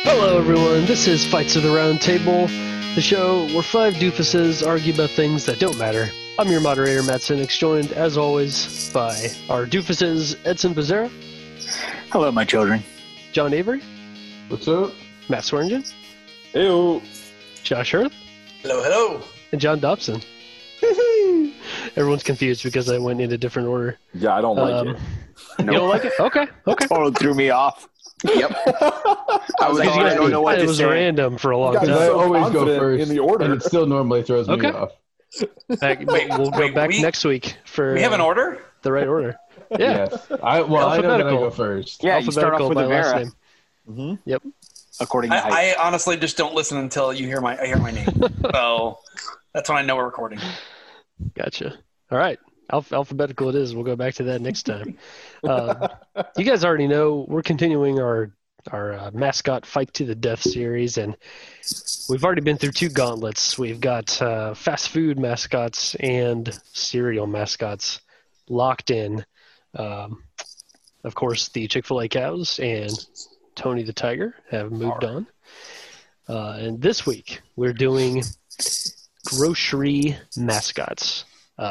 Hello, everyone. This is Fights of the Round Table, the show where five doofuses argue about things that don't matter. I'm your moderator, Matt Sinix, joined, as always, by our doofuses, Edson Pizzera. Hello, my children. John Avery. What's up? Matt Swearingen. Heyo. Josh Hurth. Hello, hello. And John Dobson. Everyone's confused because I went in a different order. Yeah, I don't like it. You don't like it? Okay. Totally threw me off. Yep. I was like, I don't know what It to was say. random for a long Guys, time. I I so always go confident first in the order. and it still normally throws me Okay. off. We'll go back next week for We have an order? the right order. Yeah. Yes. I know that I Alphabetical. go first. Yeah, you start Alphabetical off with by last Avera, name. Yep. according to height. I honestly just don't listen until you hear my name. So that's when I know we're recording. Gotcha. All right. Alphabetical it is. We'll go back to that next time. You guys already know we're continuing our mascot fight to the death series, and we've already been through two gauntlets. We've got fast food mascots and cereal mascots locked in. Of course, the Chick-fil-A cows and Tony the Tiger have moved on. And this week we're doing grocery mascots.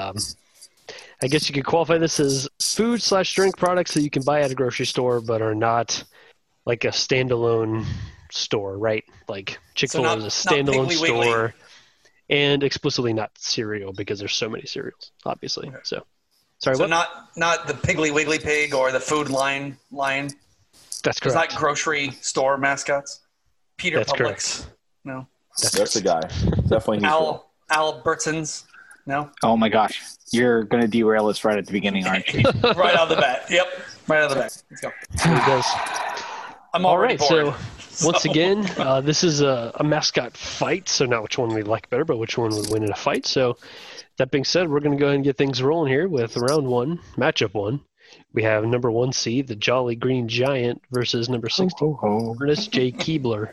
I guess you could qualify this as food/drink products that you can buy at a grocery store but are not like a standalone store, right? Like Chick-fil-A is a not standalone Piggly Wiggly. store and explicitly not cereal because there's so many cereals, obviously. Okay. So, sorry, So what? not the Piggly Wiggly Pig or the Food Line. That's It's correct. not grocery store mascots. Peter That's Publix. No. That's the guy. Definitely he's Albertsons. No. Oh my gosh, you're gonna derail us right at the beginning, aren't you? Right out of the bat. Yep. Right out of the bat. Let's go. There it goes. I'm All already right, bored. so once again, this is a mascot fight, so not which one we like better, but which one would win in a fight. So that being said, we're going to go ahead and get things rolling here with round one, matchup one. We have number 1 seed, the Jolly Green Giant, versus number 16, Ernest J. Keebler.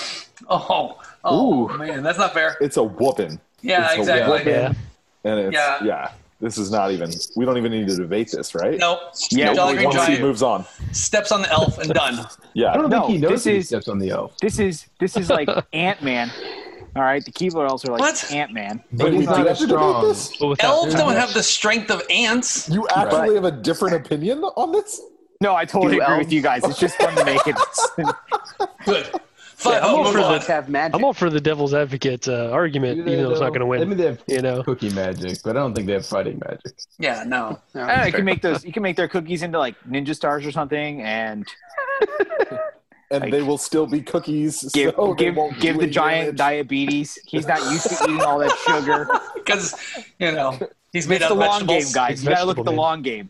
Oh man, that's not fair. It's a whooping. Yeah, It's a exactly. whooping. Yeah. And it's, Yeah. yeah. This is not even, we don't even need to debate this, right? Nope. Yeah, Jolly Green One seed Giant moves on. steps on the elf and done. Yeah. I don't No, think he knows this that he is- steps on the elf. This is like Ant-Man. All right, the Keebler elves are like What? Ant-Man. But we he's do not have as to debate strong. this? But without Elves don't that- have the strength of ants. You actually have a different opinion on this? No, I totally Do agree elves- with you guys. It's just fun to make it. Good. Five. I'm all move for on. have magic. I'm all for the devil's advocate argument, Do they, even though it's not going to I win. mean, they have You know, cookie magic, but I don't think they have fighting magic. Yeah, no. No, I don't know, you can make those. You can make their cookies into like ninja stars or something, and And Like, they will still be cookies. give so they won't give do the any giant damage. diabetes. He's not used to eating all that sugar. Because, he's made It's out the of long game, vegetables. guys. You gotta look at the Vegetable long game.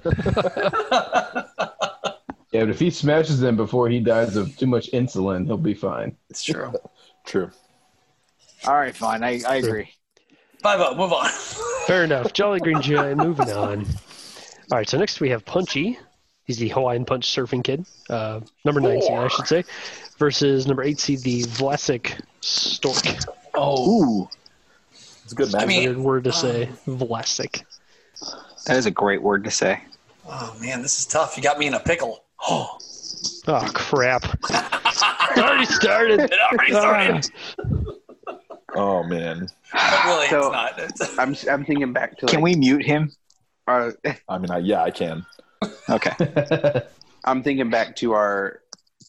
Yeah, but if he smashes them before he dies of too much insulin, he'll be fine. It's true. True. All right, fine. I agree. 5-0. Move on. fair enough. Jolly Green Giant, moving on. All right, so next we have Punchy. He's the Hawaiian Punch surfing kid. Number 9 seed, I should say. Versus number 8 seed, the Vlasic Stork. Ooh, It's a good match. I mean- Weird word to say. Vlasic. that is a great word to say. Oh, man, this is tough. You got me in a pickle. Oh, Oh, crap. It already started. it already started. Oh, man. But really, So- it's not. It's, I'm thinking back to Can we mute him? uh, I mean, I can. Okay. I'm thinking back to our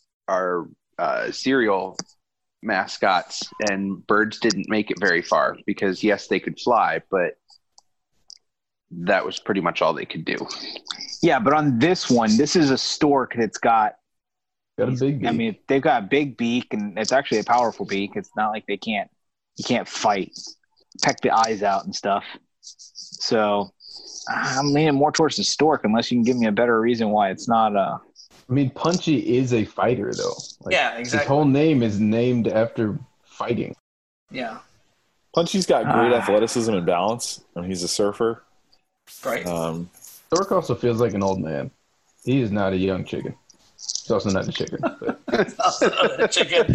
cereal mascots, and birds didn't make it very far because yes, they could fly, but that was pretty much all they could do. Yeah, but on this one, this is a stork that's got. Got a big beak. I mean, they've got a big beak, and it's actually a powerful beak. It's not like you can't fight, peck the eyes out and stuff. So I'm leaning more towards the stork, unless you can give me a better reason why it's not. I mean, Punchy is a fighter, though. Like, yeah, his exactly. whole name is named after fighting. Yeah, Punchy's got great athleticism and balance, and he's a surfer. right. Stork also feels like an old man. He is not a young chicken. He's also not a chicken. But Chicken.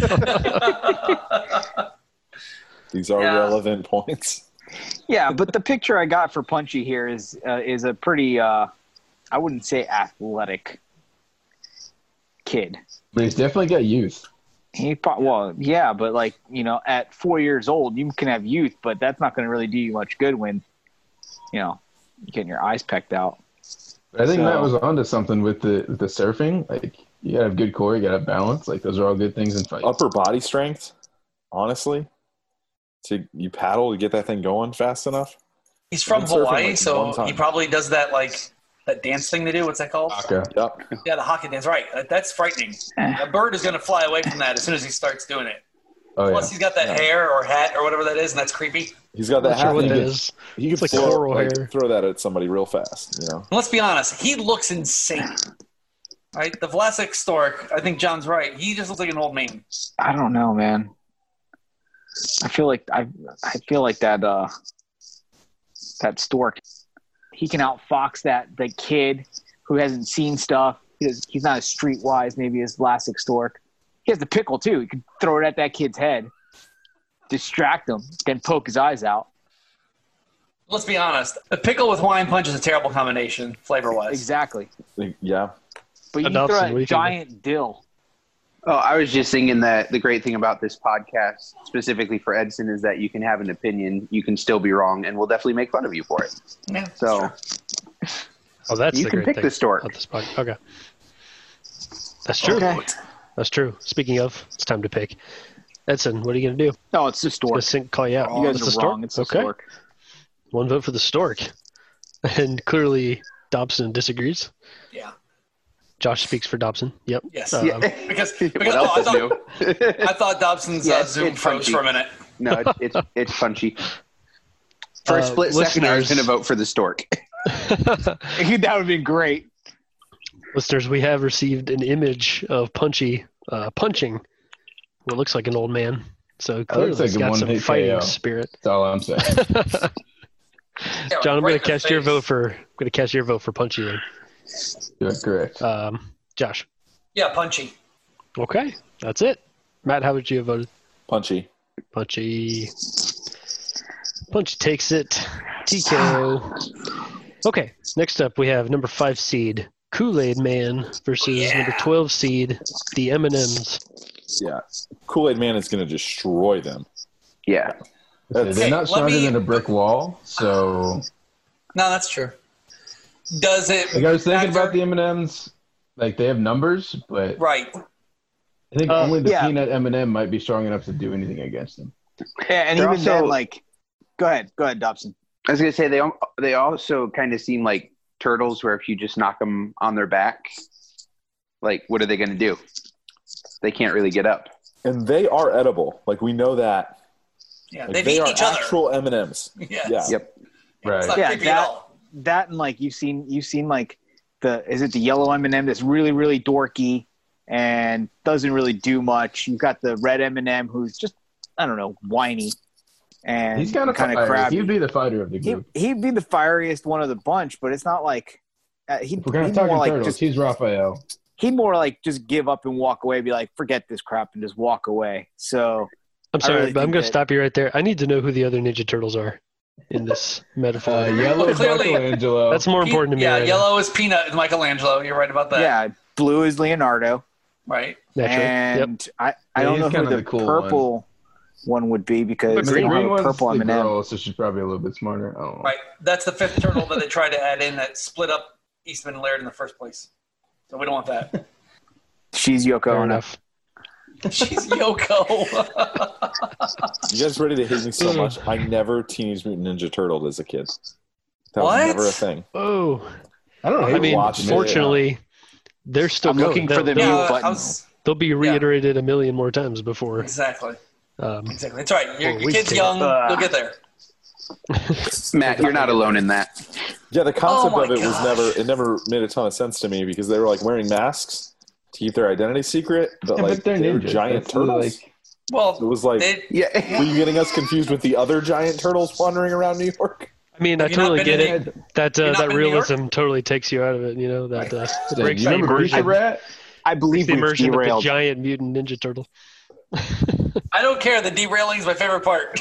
These are Yeah. relevant points. Yeah, but the picture I got for Punchy here is a pretty, I wouldn't say athletic kid. he's definitely got youth. Well, yeah, but like, at 4 years old, you can have youth, but that's not going to really do you much good when, you're getting your eyes pecked out. But I think So- Matt was onto something with the surfing. Like, you gotta have good core, you gotta have balance. Like, those are all good things in fights. Upper body strength, honestly. You paddle to get that thing going fast enough. He's from I've been surfing, Hawaii, like, so one time. he probably does that that dance thing they do. What's that called? Okay. Yep. Yeah, the hockey dance. Right. That's frightening. A bird is going to fly away from that as soon as he starts doing it. Oh, Plus, yeah. he's got that hair or hat or whatever that is, and that's creepy. He's got that Not sure hat. what He that could- is. He It's could like coral hair. throw that at somebody real fast. And let's be honest, he looks insane. Right? The Vlasic stork, I think John's right. He just looks like an old man. I don't know, man. I feel like that stork. He can outfox the kid who hasn't seen stuff. He's not as streetwise maybe as Vlasic stork. He has the pickle too. He could throw it at that kid's head, distract him, then poke his eyes out. Let's be honest. A pickle with Hawaiian punch is a terrible combination, flavor-wise. Exactly. Yeah. But you can Dobson, throw what do you a think? giant dill. Oh, I was just thinking that the great thing about this podcast, specifically for Edson, is that you can have an opinion, you can still be wrong, and we'll definitely make fun of you for it. Yeah, So sure. Oh, that's You the can great pick thing the stork. about this podcast. Okay. That's true. Okay. That's true. Speaking of, it's time to pick. Edson, what are you going to do? No, it's the stork. Call you out. You guys It's are the stork? wrong. It's the okay. stork. One vote for the stork. And clearly Dobson disagrees. Yeah. Josh speaks for Dobson. Yep. Yes. because Because what else is new? I thought Dobson's Yes, Zoom it's froze punchy. for a minute. No, it's punchy. For a split second, I was listeners- going to vote for the stork. That would have been great. Listeners, we have received an image of Punchy punching what looks like an old man. So clearly looks like he's a got some one-hit fighting KO. spirit. That's all I'm saying. Yeah, John, I'm right going in to the cast your face. vote for Punchy. Then. You're correct. Josh. Yeah, punchy. Okay, that's it. Matt, how would you have voted? Punchy. Punchy takes it. TKO. Okay, next up we have number 5 seed Kool-Aid Man versus number 12 seed the M&Ms. Yeah. Kool-Aid Man is going to destroy them. Yeah. They're Okay, not let stronger me- than a brick wall, so No, that's true. Does it? like I was thinking factor- about the M&Ms, like they have numbers, but Right. I think only the yeah. peanut M&M might be strong enough to do anything against them. Yeah, and They're even also- then, like, go ahead, Dobson. I was going to say, they also kind of seem like turtles where if you just knock them on their back, like, what are they going to do? They can't really get up. And they are edible. Like, we know that. Yeah, Like, they've they eaten are each other. actual M&Ms. Yes. Yeah. Yep. Right. It's not Yeah, creepy at all. That and like you've seen like is it the yellow M&M that's really really dorky and doesn't really do much. You've got the red M&M who's just I don't know whiny and He's kind of crabby. He'd be the fighter of the group. He'd be the fieriest one of the bunch, but it's not like he'd We're kind of he'd talking more like turtles. just He's Raphael. he'd more like just give up and walk away, be like forget this crap and just walk away. So I'm sorry, really but I'm think going to that- stop you right there. I need to know who the other Ninja Turtles are in this metaphor. Yellow is Clearly- Michelangelo. That's more important to me. Yeah, right now. yellow is Peanut, Michelangelo. You're right about that. yeah, blue is Leonardo. Right. Naturally. Yep. And I Yeah, don't he's know who kinda the the cool purple one would be because But they green don't have green a one's purple the M&M. girl, so she's probably a little bit smarter. I don't know. Right. That's the 5th turtle that they tried to add in that split up Eastman and Laird in the first place. So we don't want that. She's Yoko Fair Ono. enough. She's Yoko. You guys ready to hate me so much? I never Teenage Mutant Ninja Turtled as a kid. That What? was never a thing. Oh, I don't know. I mean, watched it. fortunately, they're still I'm going. looking for the They'll- mute yeah, button. I was, They'll be reiterated a million more times before. exactly. Exactly. That's right. Your we kid's did. young. You'll get there. Matt, you're not alone in that. Yeah, the concept Oh my of it was gosh. never made a ton of sense to me because they were like wearing masks to keep their identity secret, but Yeah, like but they're they were ninjas. giant That's turtles. like- It Well, was like, they, Yeah. were you getting us confused with the other giant turtles wandering around New York? I mean, I Have you not totally been get to it. That you not that been to New York? realism totally takes you out of it. You know that it Do breaks you the remember immersion. Pizza Rat? I believe The we've immersion of the derailed. giant mutant ninja turtle. I don't care. The derailing is my favorite part.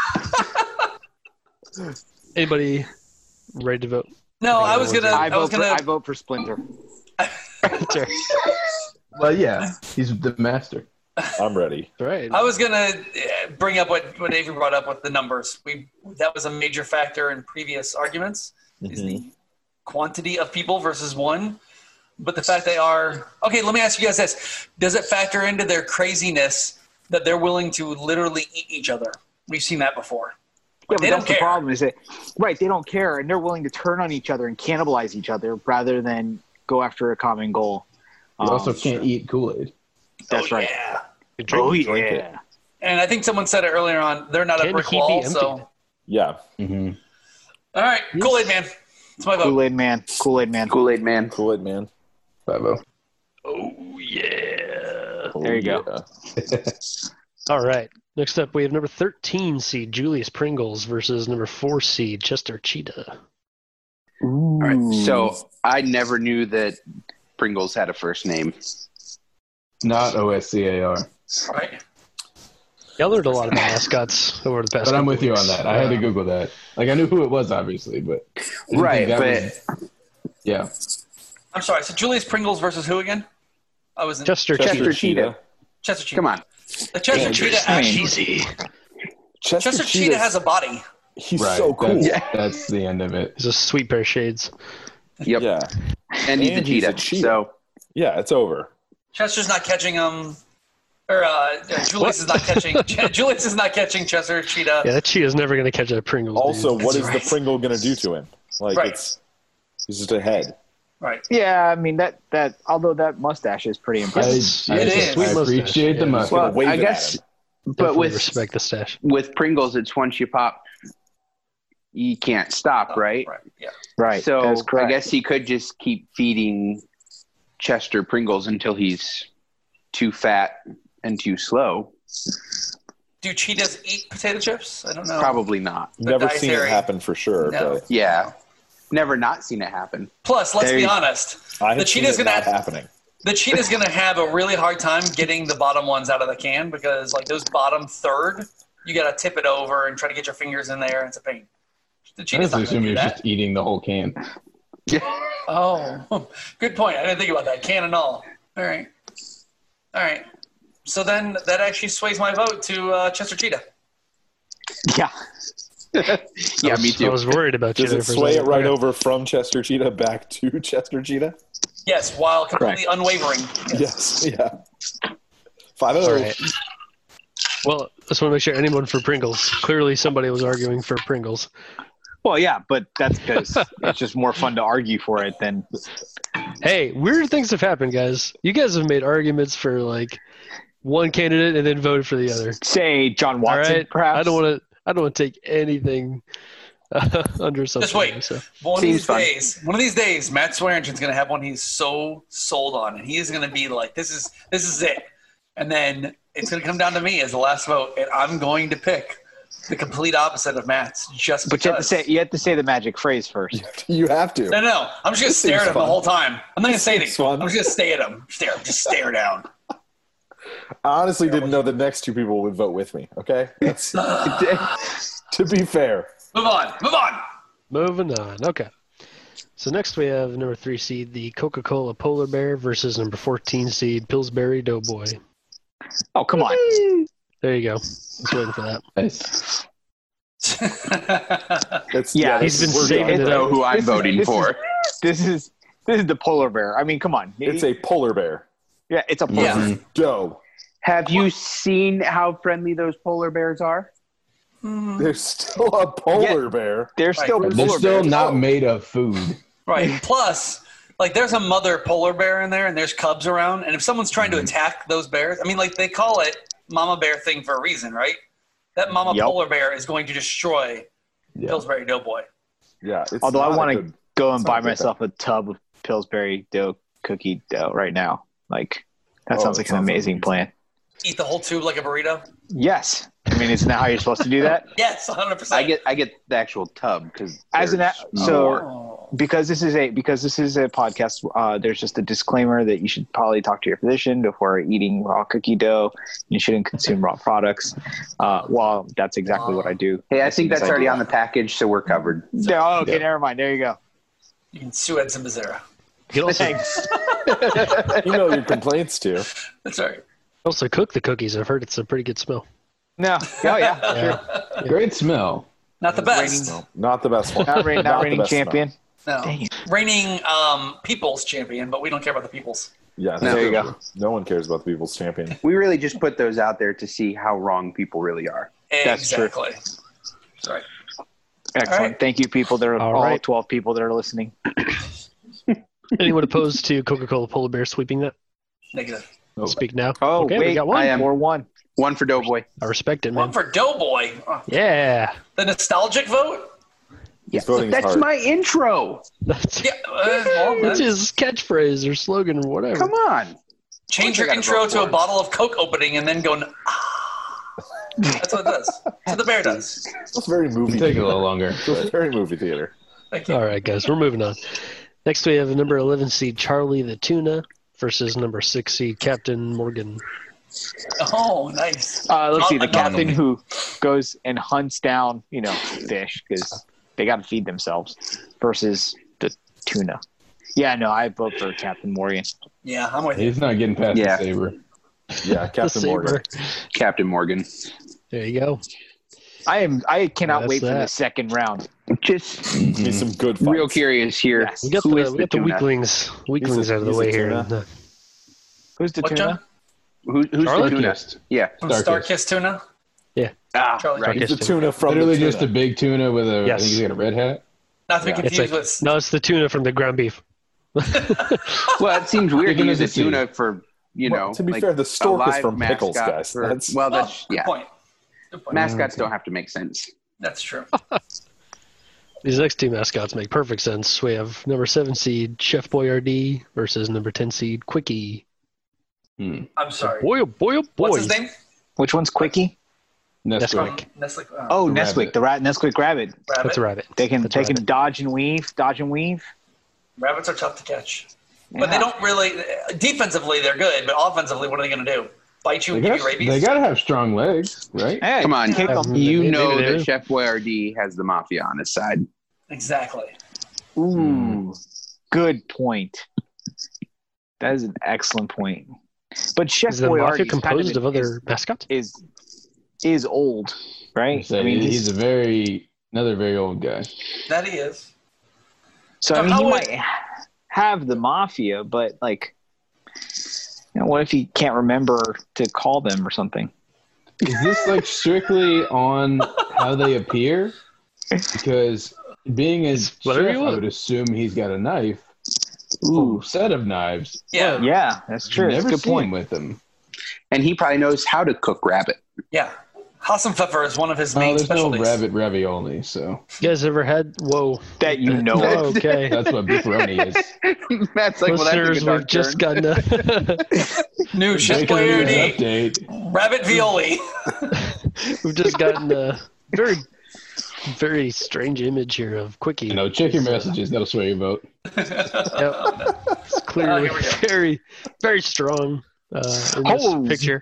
Anybody ready to vote? No, I was gonna. I was gonna. vote for Splinter. Sure. Well, yeah, he's the master. I'm ready. Right. I was gonna bring up what Avery brought up with the numbers. That was a major factor in previous arguments. Is the quantity of people versus one, but the fact they are okay. Let me ask you guys this: does it factor into their craziness that they're willing to literally eat each other? We've seen that before. Yeah, They but don't that's the care. problem is that, right, they don't care, and they're willing to turn on each other and cannibalize each other rather than go after a common goal. You also can't eat Kool-Aid. That's Oh, right. Yeah. Oh, drink it. yeah. And I think someone said it earlier on. They're not a Can brick he be wall. emptied? So, Yeah. Mm-hmm. all right, Kool-Aid Man. It's my vote. Kool-Aid man. Kool-Aid man. Kool-Aid man. Kool-Aid man. 5-0. Oh, yeah. Oh, There you go. yeah. All right. Next up, we have number 13 seed Julius Pringles versus number 4 seed Chester Cheetah. All right. So I never knew that Pringles had a first name. Not OSCAR. Right. Y'all learned a lot about mascots over the past But I'm couple with you on weeks. that. I had to Google that. Like, I knew who it was, obviously, but I didn't Right, think that but was- yeah. I'm sorry. So Julius Pringles versus who again? I was in Chester Chester Cheetah. Cheetah. Chester Cheetah. Come on. The Chester Cheetah actually. Cheesy. Chester Cheetah has a body. He's Right. so cool. That's the end of it. It's a sweet pair of shades. Yep. Yeah. And he's a And he's a cheetah. cheetah. So Yeah, it's over. Chester's not catching him. Or Julius is not catching. Julius is not catching Chester Cheetah. Yeah, that cheetah's never going to catch that Pringles. Also, dude. what That's is right. the Pringle going to do to him? Like, Right. it's just a head. Right. Yeah, I mean, that although that mustache is pretty I, impressive. I, It is. I Sweet mustache. appreciate the Yeah. mustache. well, wave I it at guess, him. but Definitely with respect the stash. Pringles, it's once you pop, you can't stop, right? Right. Yeah. Right. So that's I correct. guess he could just keep feeding Chester Pringles until he's too fat and too slow. Do cheetahs eat potato chips? I don't know. Probably not. Never seen it dietary- happen for sure, No. but Yeah. Never not seen it happen. Plus, let's There be you- honest. I The have seen cheetah's it gonna not happening. The cheetah's gonna have a really hard time getting the bottom ones out of the can because, like, those bottom third, you gotta tip it over and try to get your fingers in there. And it's a pain. The I cheetah's just not assume gonna do you're that. just eating the whole can. Oh, good point. I didn't think about that. Can and all. All right. So then that actually sways my vote to Chester Cheetah. yeah. Yeah, me I too. was worried about Does you it there for a sway it second. right Okay. over from Chester Cheetah back to Chester Cheetah? Yes, while completely unwavering. Yes. Yeah. 5-0. All right. Well, I just want to make sure anyone for Pringles. Clearly, somebody was arguing for Pringles. Well, yeah, but that's because it's just more fun to argue for it than. Hey, weird things have happened, guys. You guys have made arguments for like one candidate and then voted for the other. Say John All Watson, right, perhaps. I don't want to take anything under something. Just wait. So. One Seems fun. one of these days, Matt Swearingen's going to have one he's so sold on, and he is going to be like, "This is it," and then it's going to come down to me as the last vote, and I'm going to pick the complete opposite of Matt's. Just But because. you have to say the magic phrase first. You have to. No. I'm just going to This stare at seems him the fun. whole time. I'm not going to say anything. Seems fun. I'm just going to stare at him. Just stare down. I honestly didn't know the next two people would vote with me. Okay, that's to be fair. Move on. Moving on. Okay. So next we have number 3 seed, the Coca-Cola Polar Bear versus number 14 seed, Pillsbury Doughboy. Oh, come on. There you go. I was waiting for that. Nice. It's, Yeah, he's been we're saving done. it I know up. who I'm This is- voting this is- for. This is the polar bear. I mean, come on. It's a polar bear. yeah, it's a polar Yeah. bear. Go. Have you seen how friendly those polar bears are? There's still a polar bear. They're still Right. They're polar still bears. not made of food. Right. Plus, like, there's a mother polar bear in there, and there's cubs around. And if someone's trying to attack those bears, I mean, like, they call it Mama Bear thing for a reason, right? That Mama Yep. polar bear is going to destroy Yeah. Pillsbury Doughboy. Yeah. It's Although I not a want to good- go and it's buy not a good myself a tub of Pillsbury dough cookie dough right now. Like, that Oh, sounds it like an sounds amazing amazing. plan. Eat the whole tube like a burrito? Yes. I mean, isn't that how you're supposed to do that? Yes, 100%. I get the actual tub because As an so Oh. because this is a podcast, there's just a disclaimer that you should probably talk to your physician before eating raw cookie dough. You shouldn't consume raw products. Well, that's exactly what I do. Hey, I As think soon as that's already do on the package, so we're covered. that. Oh, okay, Yeah. never mind. There you go. You can sue Edson Becerra. You can also, Thanks. You know your complaints too. That's right. Also, cook the cookies. I've heard it's a pretty good smell. No. Oh yeah. Sure. Great smell. Not the best. No, not the best one. Not the reigning best champion. No. Dang it. Reigning people's champion, but we don't care about the people's. Yeah, No. There you go. No one cares about the people's champion. We really just put those out there to see how wrong people really are. That's true. Exactly. Sorry. Excellent. All right. Thank you, people. There are All all right. 12 people that are listening. Anyone opposed to Coca-Cola Polar Bear sweeping that? Negative. Oh, Speak now. Oh, okay, wait. we got one. I am. 4-1. One for Doughboy. I respect it, One man. for Doughboy. Oh, Yeah. the nostalgic vote? He's voting his That's heart. my intro. That's, Yeah. Well, that's then his catchpatch or slogan or whatever. Come on. change your I gotta intro vote to a for it. bottle of Coke opening and then go, That's what it does. That's what the bear does. It's very movie Take a theater. little longer. It's very movie theater. Thank you. All right, guys, we're moving on. Next, we have number 11 seed Charlie the Tuna versus number 6 seed Captain Morgan. Oh, nice. Let's see. The Not- captain who goes and hunts down, fish because they got to feed themselves versus the tuna. Yeah, no, I vote for Captain Morgan. Yeah, I'm with you. He's not getting past Yeah. the saber. Yeah, The Captain Morgan. saber. Captain Morgan. There you go. I cannot That's wait for the that. second round. Just Give me some good fights. real curious here. Yes. We got Who the, is we the got the tuna? weaklings out of the he's a way here. tuna. Who's the What, tuna? John? Who's Charlie? the tuna? Starkist. Yeah. From Starkist. Starkist Tuna? Ah, Charlie. right. He's the tuna from Literally the just a tuna. big tuna with a. Yes. I think he's got a red hat. Not to be Yeah. It's confused like, with. no, it's the tuna from the ground beef. Well, it seems weird to Chicken use a of the sea. tuna for, Well, to be like, fair, the a stork is live from pickles, mascot guys. for- That's well, Oh, that's good yeah. point. Good point. Mascots don't have to make sense. That's true. These next two mascots make perfect sense. We have number 7 seed Chef Boyardee versus number 10 seed Quickie. I'm sorry. Boy, oh boy, oh boy. What's his name? Which one's Quickie? Nesquik. Nesquik. Nesquik. Oh, The Nesquik, rabbit. the Nesquik rabbit. Rabbit. That's a rabbit. They can That's a rabbit. dodge and weave. Rabbits are tough to catch. But Yeah. they don't really. Defensively, they're good, but offensively, what are they going to do? Bite you They and give you rabies? got to have strong legs, right? Hey, Come on. kick 'em. You Maybe know they do. that Chef Boyardee has the mafia on his side. Exactly. Ooh, good point. That is an excellent point. But Chef Is the mafia Boyardee composed of other mascots? is old, right? So he's another very old guy. That he is. So So I mean, how he would- might have the mafia, but what if he can't remember to call them or something? Is this like strictly on how they appear? Because being a chef, whatever you I want. would assume he's got a knife. Ooh, Set of knives. Yeah. yeah, that's true. That's Never a good seen point. him with them. And he probably knows how to cook rabbit. Yeah. Hassenpfeffer is one of his Oh, main there's no specialties. rabbit ravioli, so You guys ever had? Whoa. That you know Oh, of. okay. that's what beefaroni is. Matt's like, well, that's a Listeners, good we've just gotten a New Chef Breaking news Boyardee. update. Rabbit Violi. we've just gotten a very very strange image here of Quickie. You know, check your messages. That'll sway your vote. Yep. It's clearly here we go. very very strong in this Oh. picture.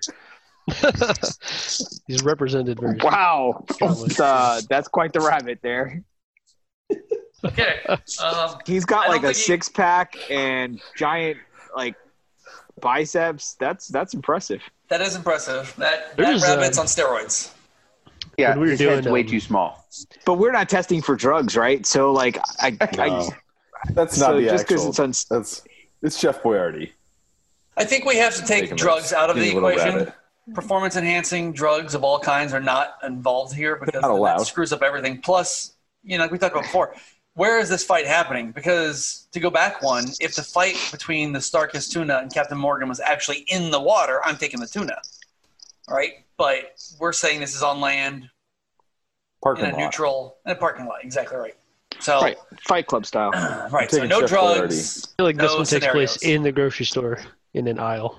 He's represented very Wow, strongly. that's quite the rabbit there. Okay. He's got I like don't a think he- 6-pack and giant biceps. That's impressive. That is impressive. That There's, rabbit's on steroids. Yeah, When we were his head's doing, way um, too small. But we're not testing for drugs, right? So No, that's not so the just actual. because it's It's Chef Boyardee. I think we have to take Taking drugs out of the skinny little equation. rabbit. Performance enhancing drugs of all kinds are not involved here because not allowed. that screws up everything. Plus, like we talked about before, where is this fight happening? Because to go back one, if the fight between the Starkist tuna and Captain Morgan was actually in the water, I'm taking the tuna. All right? But we're saying this is on land Parking in a lot. neutral in a parking lot. Exactly right. So right, Fight Club style. right. So taking no Chef drugs. I feel like this No one takes place scenarios. in the grocery store in an aisle.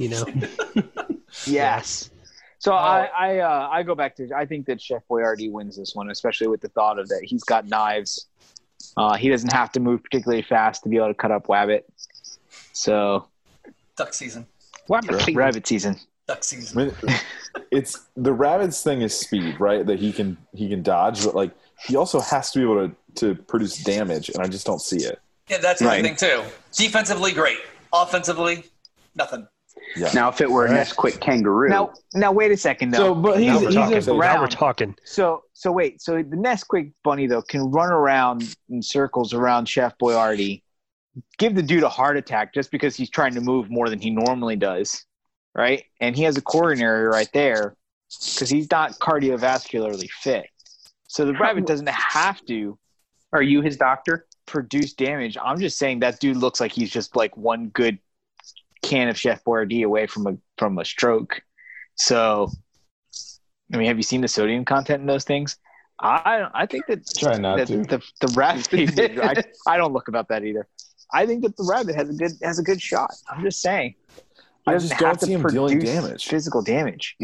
Yes. So I go back to I think that Chef Boyardee wins this one, especially with the thought of that he's got knives. He doesn't have to move particularly fast to be able to cut up Wabbit. So Duck season. rabbit season. Duck I season. mean, it's the rabbit's thing is speed, right? That he can dodge, but like he also has to be able to produce damage, and I just don't see it. Yeah, that's the Right. thing too. Defensively, great. Offensively, nothing. Yeah. Now, if it were a Nesquik kangaroo, Now wait a second though. So, but Now we're he's talking. a Now we're talking. So wait. So the Nesquik bunny though can run around in circles around Chef Boyardee, give the dude a heart attack just because he's trying to move more than he normally does, right? And he has a coronary right there because he's not cardiovascularly fit. So the rabbit doesn't have to are you his doctor? produce damage. I'm just saying that dude looks like he's just like one good can of Chef Boyardee away from a stroke. So, I mean, have you seen the sodium content in those things? I think that Try not that to. the rabbit. I don't look about that either. I think that the rabbit has a good shot. I'm just saying. He I doesn't just don't have to see him dealing produce damage. physical damage.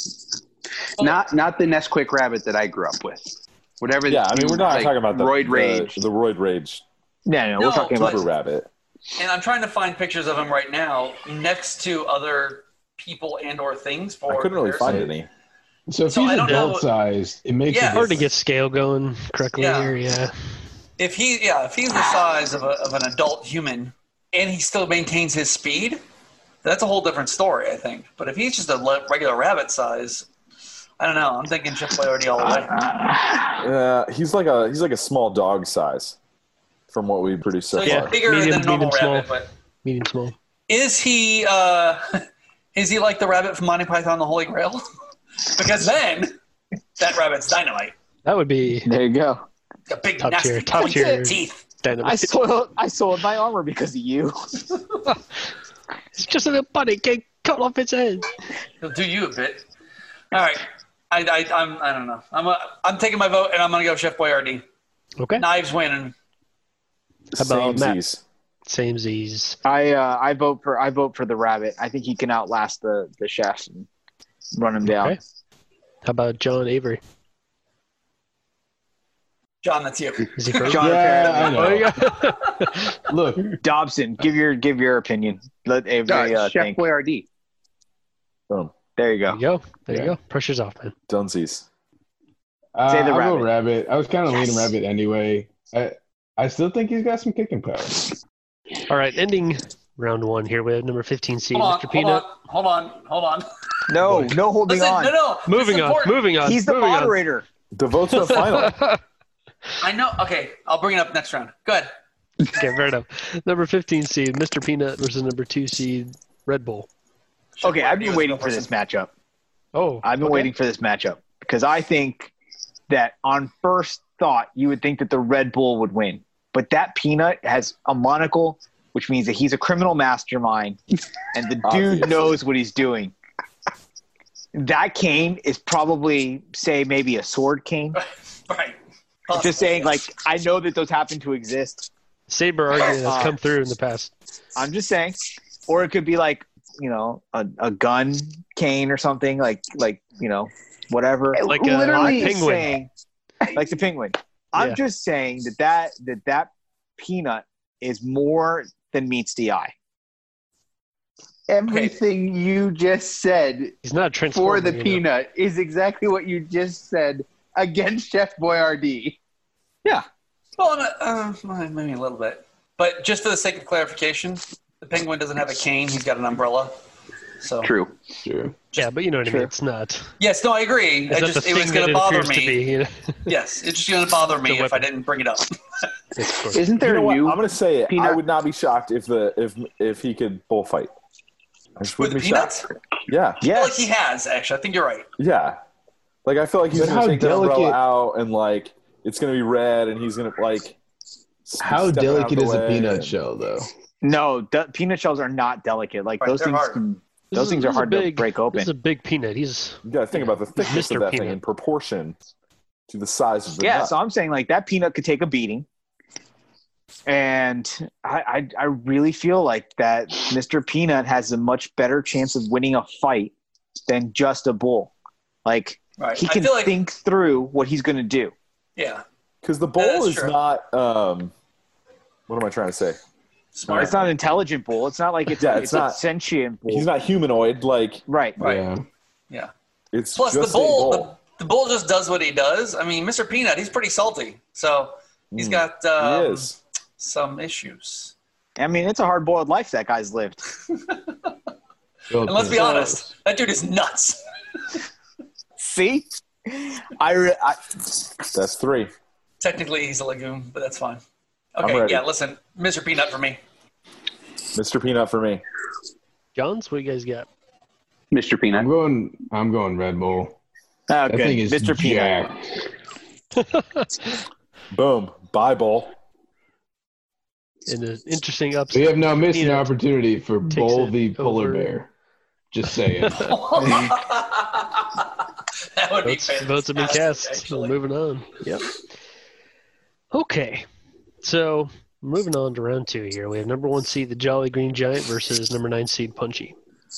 Not the Nesquik rabbit that I grew up with. Whatever. Yeah, I mean, we're not like, talking about the roid rage. the roid rage No, we're No, talking about super rabbit. And I'm trying to find pictures of him right now next to other people and or things for I couldn't really find comparison. any. So if So I he's don't know- adult sized, it makes Yeah. it Hard to get scale going correctly Yeah. here. Yeah. If he's the size of an adult human and he still maintains his speed, that's a whole different story, I think. But if he's just a regular rabbit size, I don't know. I'm thinking Chef Boyardee all the way. He's like a small dog size from what we produced so So he's far. bigger Medium- than a normal medium small. rabbit. But Medium small. is he like the rabbit from Monty Python and the Holy Grail? Because then that rabbit's dynamite. That would be There you go. A big Top nasty tier- top pointed tier. teeth. dynamite. I soiled my armor because of you. It's just a little bunny getting cut off its head. He'll do you a bit. All right. I don't know. I'm taking my vote and I'm gonna go Chef Boyardee. Okay. Knives winning. How about Matt? Samesies. Same Z's. I vote for the rabbit. I think he can outlast the chef and run him down. Okay. How about John Avery? John, that's you. Is he first? John, Yeah, I apparently. know. Oh, yeah. Look, Dobson, give your opinion. Let Avery Chef think. Boyardee. Boom. There you There go. you go. There Yeah. you go. Pressure's off, man. Dunsies. Say the I'll go rabbit. rabbit. I was kind of leaning Yes. rabbit anyway. I still think he's got some kicking power. All right, ending round one here. We have number 15 seed, Hold on, Mr. Peanut. hold on. No holding Listen, on. no. This Moving is on. important. Moving on. He's the moving on. moderator. The vote's the final. I know. Okay, I'll bring it up next round. Go ahead. Okay, fair enough. Number 15 seed, Mr. Peanut versus number 2 seed, Red Bull. Okay, I've Boyardee been was waiting the for this person. matchup. Oh, I've been okay. waiting for this matchup because I think that on first thought you would think that the Red Bull would win, but that Peanut has a monocle, which means that he's a criminal mastermind, and the dude Obviously. knows what he's doing. That cane is probably, say, maybe a sword cane. Right. Just saying, like, I know that those happen to exist. Saber argument has come through in the past. I'm just saying, or it could be like, a gun cane or something, like whatever. Like Literally a penguin. saying, like the penguin. I'm Yeah. just saying that Peanut is more than meets the eye. Everything you just said He's not a for transformer. the you know. peanut is exactly what you just said against Chef Boyardee. Well, maybe a little bit, but just for the sake of clarification, the penguin doesn't have a cane; he's got an umbrella. So True. Sure. Yeah, but you know what I Sure. mean. It's not. yes, no, I agree. It's not the It thing was going that to it bother appears to be. me. You know? Yes, it's just going to bother me The if I weapon. didn't bring it up. Yes, of course. Isn't there You know a what? new I'm gonna say it. I Peanut? would not be shocked if he could bullfight. I just With wouldn't be peanuts, shocked. Yeah, I feel like he has. Actually, I think you're right. yeah. Like I feel like he's But gonna how take the umbrella delicate- out and like it's gonna be red and he's gonna like. How step out delicate the is a way peanut and- shell, though? No, peanut shells are not delicate. Like Right, those they're things, hard. those things are hard to break This open. is a big peanut. He's You gotta think about the thickness Mr. of that thing Peanut. in proportion to the size of the Yeah, nut. so I'm saying like that peanut could take a beating, and I really feel like that Mr. Peanut has a much better chance of winning a fight than just a bull. Like Right. he I can feel like think through what he's going to do. yeah, Because the bull That's is true. not. What am I trying to say? smart. It's not an intelligent bull. It's not like it's, Yeah, it's, it's a not- sentient bull. He's not humanoid. Like right. Right. Yeah. Yeah. it's Plus, the just bull, a bull. the bull just does what he does. I mean, Mr. Peanut, he's pretty salty, so he's got He is. some issues. I mean, it's a hard boiled life that guy's lived. And let's be honest, that dude is nuts. See, That's 3. Technically, he's a legume, but that's fine. I'm Okay, ready. yeah, listen, Mr. Peanut for me. Mr. Peanut for me. Johns, what do you guys got? Mr. Peanut. I'm going Red Bull. Oh, That good. thing is Mr. Peanut. jacked. Boom. Bye, Bull. In an interesting upset. We have now missed an Peanut opportunity for takes Bull it v. Polar over. Bear. Just saying. That would be Votes have been fantastic, cast. actually. Moving on. Yep. Okay. So moving on to round 2 here. We have number 1 seed, the Jolly Green Giant, versus number 9 seed, Punchy.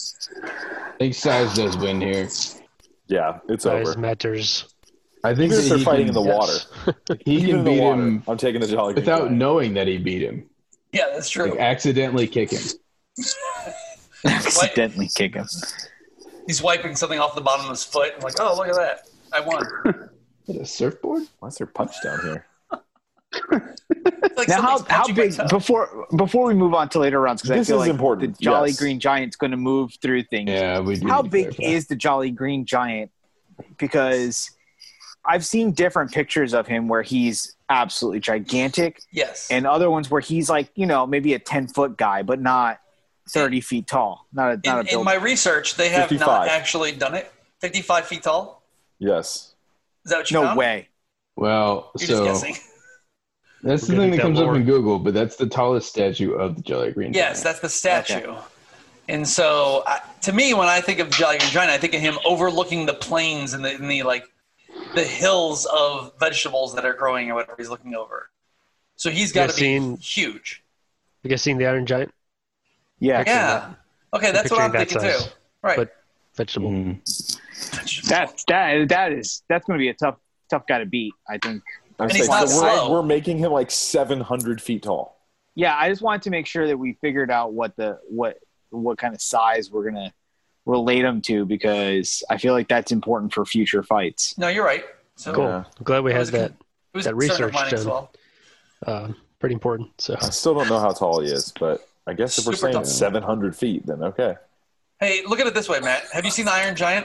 I think size does win here. Yeah, it's Size over. matters. I think Even if that they're he fighting can, in the water. he Even can in the beat water, him I'm taking the Jolly Green without Giant. knowing that he beat him. Yeah, that's true. Like, accidentally kick him. Accidentally kick him. He's wiping something off the bottom of his foot. I'm like, oh, look at that. I won. Is that a surfboard? Why is there punch down here? It's like Now, something's how punching big myself. before we move on to later rounds, because I This feel is like important, the Jolly yes. Green Giant's going to move through things. Yeah, we do. How need to big clarify. is the Jolly Green Giant? Because I've seen different pictures of him where he's absolutely gigantic, Yes. and other ones where he's like, maybe a 10-foot guy, but not 30 feet tall. Not a in build. my research, they have 55. not actually done it. 55 feet tall? Yes. Is that what you No found? way. Well, You're so just guessing. that's the We're gonna thing get that comes that up more. in Google, but that's the tallest statue of the Jolly Green Yes, Giant. that's the statue. And so, to me, when I think of Jolly Green Giant, I think of him overlooking the plains and the hills of vegetables that are growing or whatever he's looking over. So he's got to be seen- huge. You guys seen the Iron Giant? Yeah. Yeah. Okay, that's what I'm Picturing thinking that too. size. Right. But vegetable. Mhm. That's going to be a tough guy to beat, I think. And he's not slow. We're making him like 700 feet tall. Yeah, I just wanted to make sure that we figured out what kind of size we're going to relate him to, because I feel like that's important for future fights. No, you're right. So Cool. Yeah. I'm glad we It had was a that. it was that a concern of research mine as done. well. Pretty important. So I still don't know how tall he is, but I guess if we're Super saying tall. 700 feet, then okay. Hey, look at it this way, Matt. Have you seen the Iron Giant?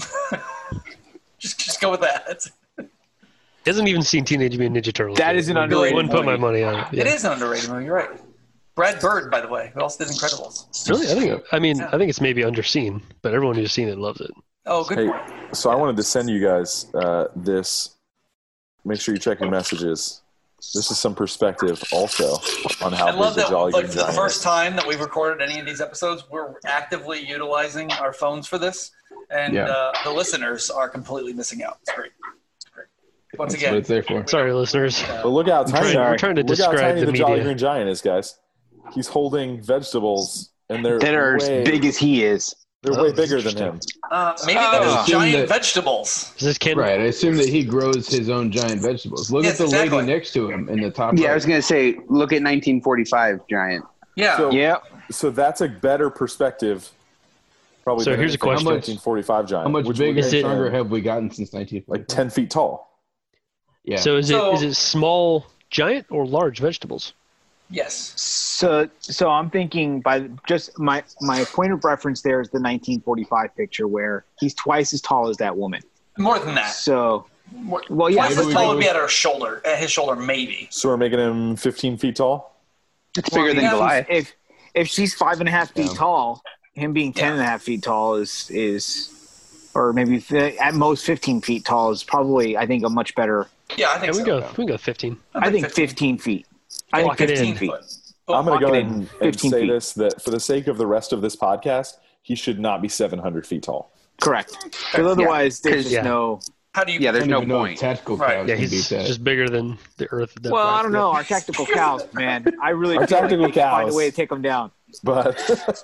just go with that. hasn't even seen Teenage Mutant Ninja Turtles. That yet. is an underrated Wouldn't put my movie. money on it. Yeah. It is an underrated movie. You're right. Brad Bird, by the way, who else did Incredibles? Really? I mean, Yeah. I think it's maybe underseen, but everyone who's seen it loves it. Oh, good Hey, point. so I wanted to send you guys this. Make sure you check your messages. This is some perspective also on how I big love the that, Jolly like, Green for the Giant first is. time that we've recorded any of these episodes, we're actively utilizing our phones for this, and Yeah. the listeners are completely missing out. It's great. It's great. Once That's again, what it's there for. Sorry, listeners. But look how tiny, we're trying to look how describe tiny the the Jolly media. Green Giant is, guys. He's holding vegetables, and they're That are way, as big as he is. they're Oh, way that's bigger than him. interesting. maybe Oh. they're Assume giant that- vegetables. Is this Ken? Right. I assume that he grows his own giant vegetables. Look Yes, at the exactly. lady next to him in the top Yeah, I right. was going to say, look at 1945 Giant. Yeah. So, Yeah. so that's a better perspective. Probably. So than here's a anything question. 1945 Giant. How much which bigger would and make stronger him have we gotten since 1945? like 10 feet tall? Yeah. So is So- it small giant or large vegetables? Yes. So I'm thinking by just my point of reference there is the 1945 picture where he's twice as tall as that woman. More than that. So, More, well, yeah, twice maybe as we tall go would be with- at his shoulder, maybe. So we're making him 15 feet tall? It's bigger than yeah. Goliath. if she's 5.5 feet Yeah. tall, him being 10.5 feet tall is or maybe at most 15 feet tall is probably, I think, a much better. Yeah, I think Yeah, so. we can go 15. I think 15 feet. I think Lock it in. 15 feet. I'm going to go lock it ahead in. and 15 say feet. this, that for the sake of the rest of this podcast, he should not be 700 feet tall. Correct. Because otherwise, there's just Yeah. no. How do you? Yeah, I there's don't no even know if point. Tactical Right. cows Yeah, can beat he's that. just bigger than the Earth. Depth, Well, right? I don't know. Our tactical cows, man. I really Our feel like tactical they can find a cows. way to take them down. But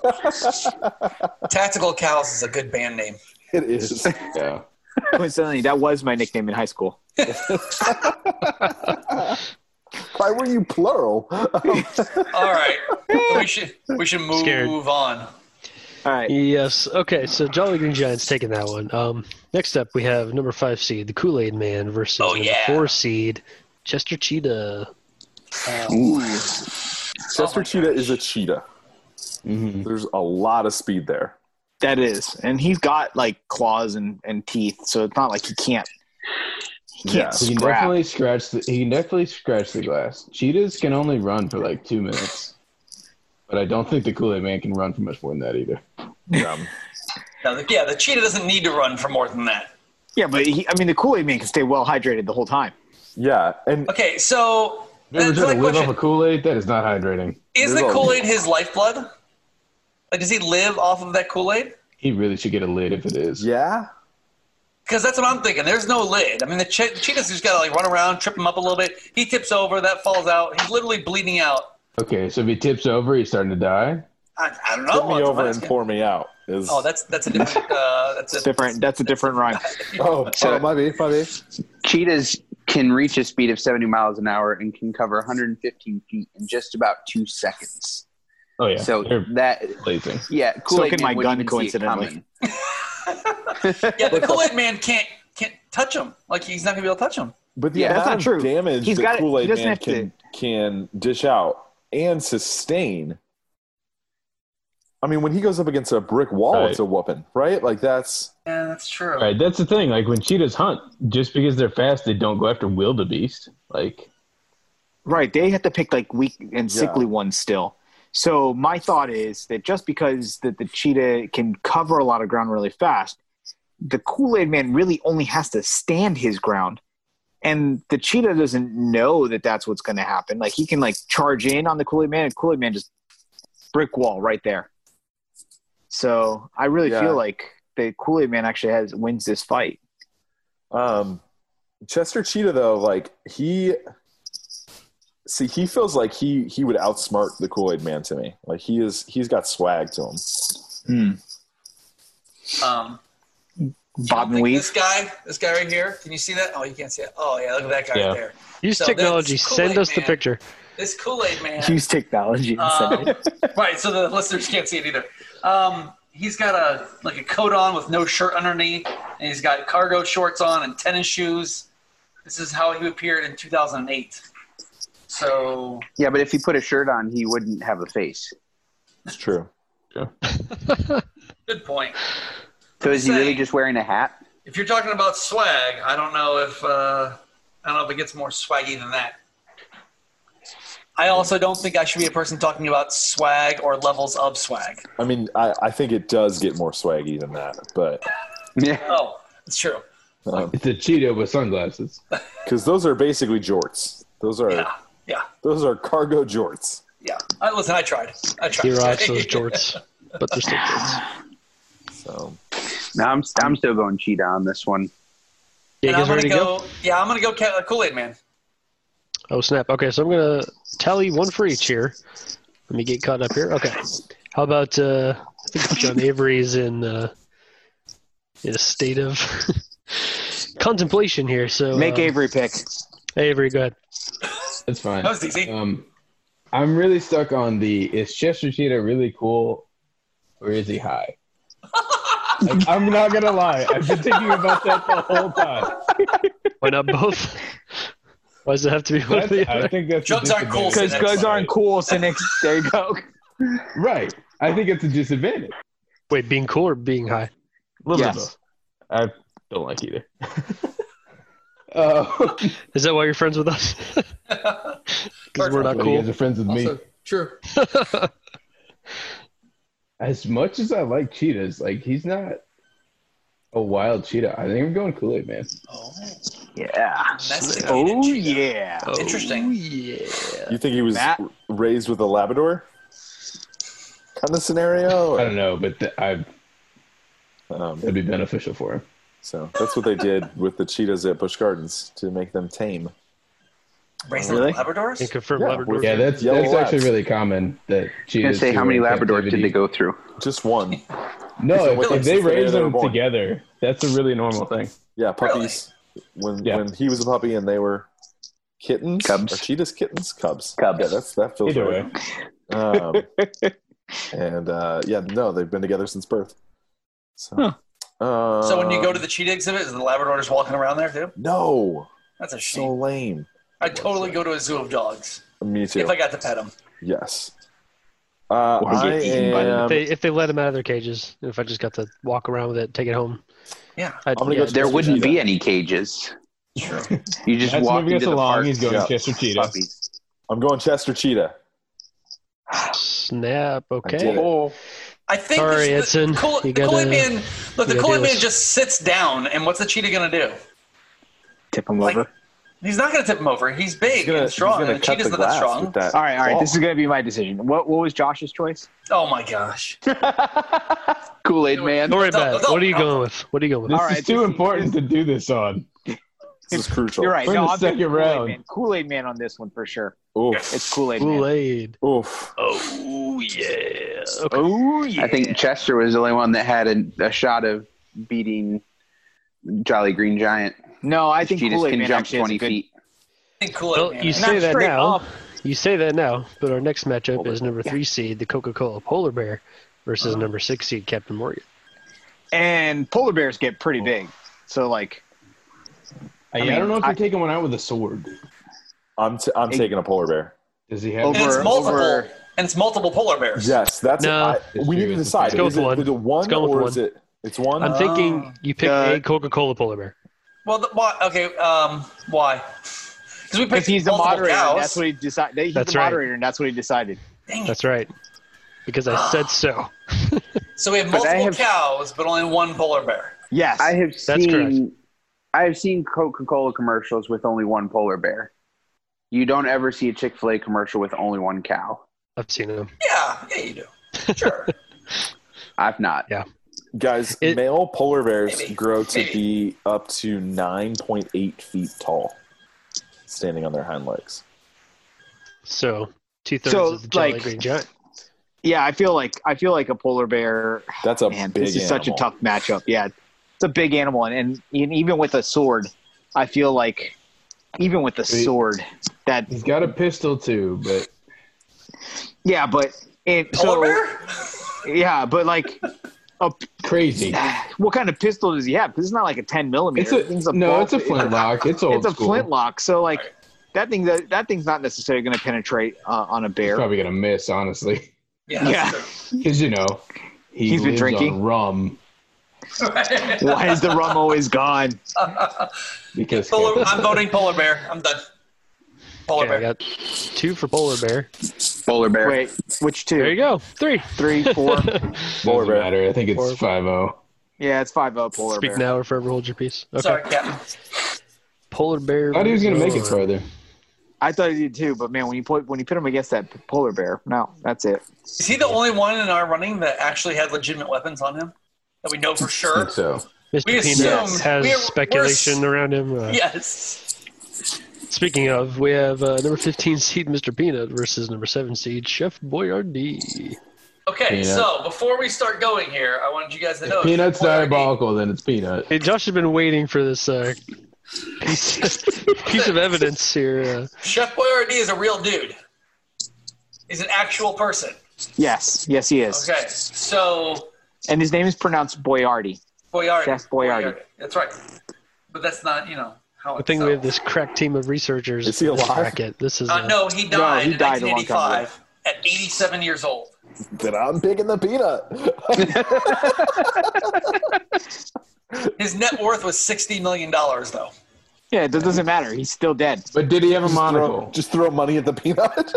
Tactical Cows is a good band name. it is. Yeah. Coincidentally, that was my nickname in high school. Why were you plural? All right, we should move Scared. on. All right. Yes. Okay. So Jolly Green Giant's taking that one. Next up, we have number 5 seed, the Kool-Aid Man, versus Oh, number yeah. 4 seed, Chester Cheetah. Chester Cheetah is a cheetah. Mm-hmm. There's a lot of speed there. That is, and he's got like claws and teeth, so it's not like he can't. He can't Yeah. He can scrap. definitely scratch the glass. Cheetahs can only run for like 2 minutes, but I don't think the Kool-Aid Man can run for much more than that either. Yeah. Now, the cheetah doesn't need to run for more than that. Yeah, but the Kool-Aid Man can stay well hydrated the whole time. Yeah, and Okay, so You ever that's try my to live off question. of Kool-Aid? That is not hydrating. Is the There's a- Kool-Aid his lifeblood? Like, does he live off of that Kool-Aid? He really should get a lid if it is. yeah, Because that's what I'm thinking. There's no lid. I mean, the cheetah's just got to like run around, trip him up a little bit. He tips over, that falls out. He's literally bleeding out. Okay, so if he tips over, he's starting to die. I don't know. tip me That's what over I'm and asking. pour me out. Is Oh, that's a different. That's a different rhyme. my bad. Cheetahs can reach a speed of 70 miles an hour and can cover 115 feet in just about 2 seconds. Oh yeah, So they're that, blazing. yeah, Kool-Aid can Man my wouldn't gun, even see it coincidentally. coming. Yeah, the Kool-Aid Man can't touch him. Like he's not gonna be able to touch him. But the Yeah, that's amount not true. of damage He's that got it- he Kool-Aid doesn't Man have to- can dish out and sustain. I mean, when he goes up against a brick wall, Right. it's a whooping, right? Like that's Yeah, that's true. Right, that's the thing. Like when cheetahs hunt, just because they're fast, they don't go after wildebeest. Like Right, they have to pick like weak and sickly ones still. So my thought is that just because the cheetah can cover a lot of ground really fast, the Kool-Aid Man really only has to stand his ground. And the cheetah doesn't know that that's what's going to happen. Like he can like charge in on the Kool-Aid Man, and Kool-Aid Man just brick wall right there. So I really Yeah. feel like the Kool-Aid Man actually wins this fight. Chester Cheetah though. Like he feels like he would outsmart the Kool-Aid Man to me. Like he's got swag to him. You Bob don't and think weave. this guy right here. Can you see that? Oh, you can't see it. Oh yeah, look at that guy Yeah. right there. Use So technology. that's Send us the Kool-Aid Man. picture. This Kool-Aid Man. Use technology. and send it. Right, so the listeners can't see it either. He's got a coat on with no shirt underneath, and he's got cargo shorts on and tennis shoes. This is how he appeared in 2008. So Yeah, but if he put a shirt on, he wouldn't have a face. It's true. good point. So is he really saying- just wearing a hat? If you're talking about swag, I don't know if it gets more swaggy than that. I also don't think I should be a person talking about swag or levels of swag. I mean, I think it does get more swaggy than that, but Yeah. Oh, it's true. it's a cheetah with sunglasses. because those are basically jorts. Those are cargo jorts. Yeah. Listen, I tried. He rocks those jorts, but they're still jorts. So No, I'm still going cheetah on this one. Yeah, you And I'm guys gonna ready to go? go. Yeah, I'm gonna go Kool-Aid Man. Oh snap! Okay, so I'm gonna tally one for each here. Let me get caught up here. Okay, how about I think John Avery's in a state of contemplation here. So Make Avery pick. Avery, go ahead. That's fine. That was easy. I'm really stuck on is Chester Cheetah really cool, or is he high? Like, I'm not gonna lie. I've been thinking about that the whole time. Why not both? Why does it have to be one of the I other? think that's Drugs a aren't cool, disadvantage. so that's Guys aren't cool, so next there you go. Right. I think it's a disadvantage. Wait, being cool or being high? A little Yes. bit both. I don't like either. Is that why you're friends with us? Because we're not You cool. guys are friends with me. True. As much as I like cheetahs, like he's not a wild cheetah. I think I'm going Kool-Aid Man. Oh, Yeah. domesticated Oh cheetah. yeah. Oh, Interesting. yeah. you think he was Matt? raised with a Labrador kind of scenario? I don't know, but Um, that'd be beneficial for him. so that's what they did with the cheetahs at Busch Gardens to make them tame. Raising Really? Labradors? And confirm Yeah, Labrador. with- Yeah, that's Yellow actually labs. really common that I was cheetahs. going to say, who how are many in Labradors did captivity- they go through? Just one. No, Really? if they Since the day raise they were them born. together, that's a really normal thing. Yeah, puppies. When he was a puppy and they were kittens, Cubs. Are cheetahs kittens? Cubs. Cubs. Yeah, that feels Either right. way. No, they've been together since birth. So, So when you go to the cheetah exhibit, is the Labrador just walking around there too? no, That's a so shame. lame. I'd totally go to a zoo of dogs Me too. if I got to pet them. Yes. Or I get eaten by am. If they let them out of their cages, if I just got to walk around with it, take it home. Yeah. I'd, I'm gonna go there Chester wouldn't Cheetah. be any cages. Sure. You just That's walk moving us into the along. park. He's going Yeah. Chester Cheetah. Puppies. I'm going Chester Cheetah. Snap. I Okay. did it. I think Sorry, Edson. the You Kool-Aid gotta- Man. Look, the you gotta Kool-Aid do Man this. just sits down, and what's the cheetah gonna do? Tip him Like, over. He's not gonna tip him over. He's big He's gonna, and strong, he's gonna and the cut cheetah's the not that glass strong. with that. All right. ball. This is gonna be my decision. What was Josh's choice? Oh my gosh! Kool-Aid Man. Don't worry Don't- about it. don't- What are you don't. going with? What are you going with? This All right, is too this- important to do this on. This is crucial. You're right. We're in No, the I'm picking second round. Man. Kool-Aid Man on this one for sure. Oof. It's Kool-Aid Man. Kool-Aid. Oof. Oh yeah. Okay. Oh yeah. I think Chester was the only one that had a shot of beating Jolly Green Giant. No, I think Cheetahs Kool-Aid can Man jump actually has a 20 good. feet. I think Kool-Aid Well, Man. you is- say Not that straight now. up. You say that now, but our next matchup is number 3 seed, the Coca-Cola Polar Bear, versus number 6 seed, Captain Morgan. And polar bears get pretty big. So like, I mean, don't know if you're taking one out with a sword. I'm taking a polar bear. Does he have? Over- and it's multiple. over- And it's multiple polar bears. Yes, that's No. we need to decide. Let's go Is with one. it one Let's go with or one. is it? It's one. I'm thinking you pick a Coca-Cola Polar Bear. Well, why? Okay. Why? Because we because picked he's the multiple moderator. cows. And that's what he decided. He's That's the right. moderator, and that's what he decided. Dang it. That's right. Because I said so. So we have But I multiple have- cows, but only one polar bear. Yes. I have That's seen. I have seen Coca-Cola commercials with only one polar bear. You don't ever see a Chick-fil-A commercial with only one cow. I've seen them. Yeah, you do. Sure. I've not. Yeah. Guys, It- male polar bears Maybe. grow to Maybe. be up to 9.8 feet tall, standing on their hind legs. So 2/3 So, of the Jolly like- Green Giant. Yeah, I feel like a polar bear. That's a Man, big this is such a animal. tough matchup. Yeah, it's a big animal, and even with a sword, I feel like even with the sword, that He's got a pistol too, but yeah, but Polar bear? yeah, but like, crazy. what kind of pistol does he have? Because it's not like a 10 millimeter. It's a flintlock. It's old It's a school. flintlock. So like that thing's not necessarily going to penetrate on a He's bear. probably gonna miss, honestly, Yeah. Yeah. That's true. because He's been lives drinking. on rum Why is the rum always gone? because I'm voting polar bear. I'm done. Polar Okay, I bear. got 2 for Polar Bear. Polar bear. Wait, which two? There you go. 3. 3, 4. doesn't Polar bear. matter. I think it's Polar- 5-0. Yeah, it's 5-0 polar Speak bear. now or forever hold your peace. Okay. Sorry, Captain. Polar Bear. I thought he was gonna make it moves further. I thought he did too, but man, when you put him against that polar bear, no, that's it. Is he the only one in our running that actually had legitimate weapons on him? That we know for I sure? think so. Mr. We Peanut assumed- has we're- speculation around him. Yes. Speaking of, we have number 15 seed Mr. Peanut versus number 7 seed Chef Boyardee. Okay, Peanut. so before we start going here, I wanted you guys to know. If Peanut's Boyardee- diabolical, then it's Peanut. Hey, Josh has been waiting for this piece of evidence here. Chef Boyardee is a real dude. He's an actual person. Yes, he is. Okay, so And his name is pronounced Boyardee. Boyardee. Chef Boyardee. That's right. But that's not, how I it's think we have this crack team of researchers. Is he in this alive? bracket. This is No, he died, he in died a long time 1985 at 87 years old. Then I'm picking the peanut. His net worth was $60 million, though. Yeah, it doesn't matter. He's still dead. But did he have a monocle? Just throw money at the peanut.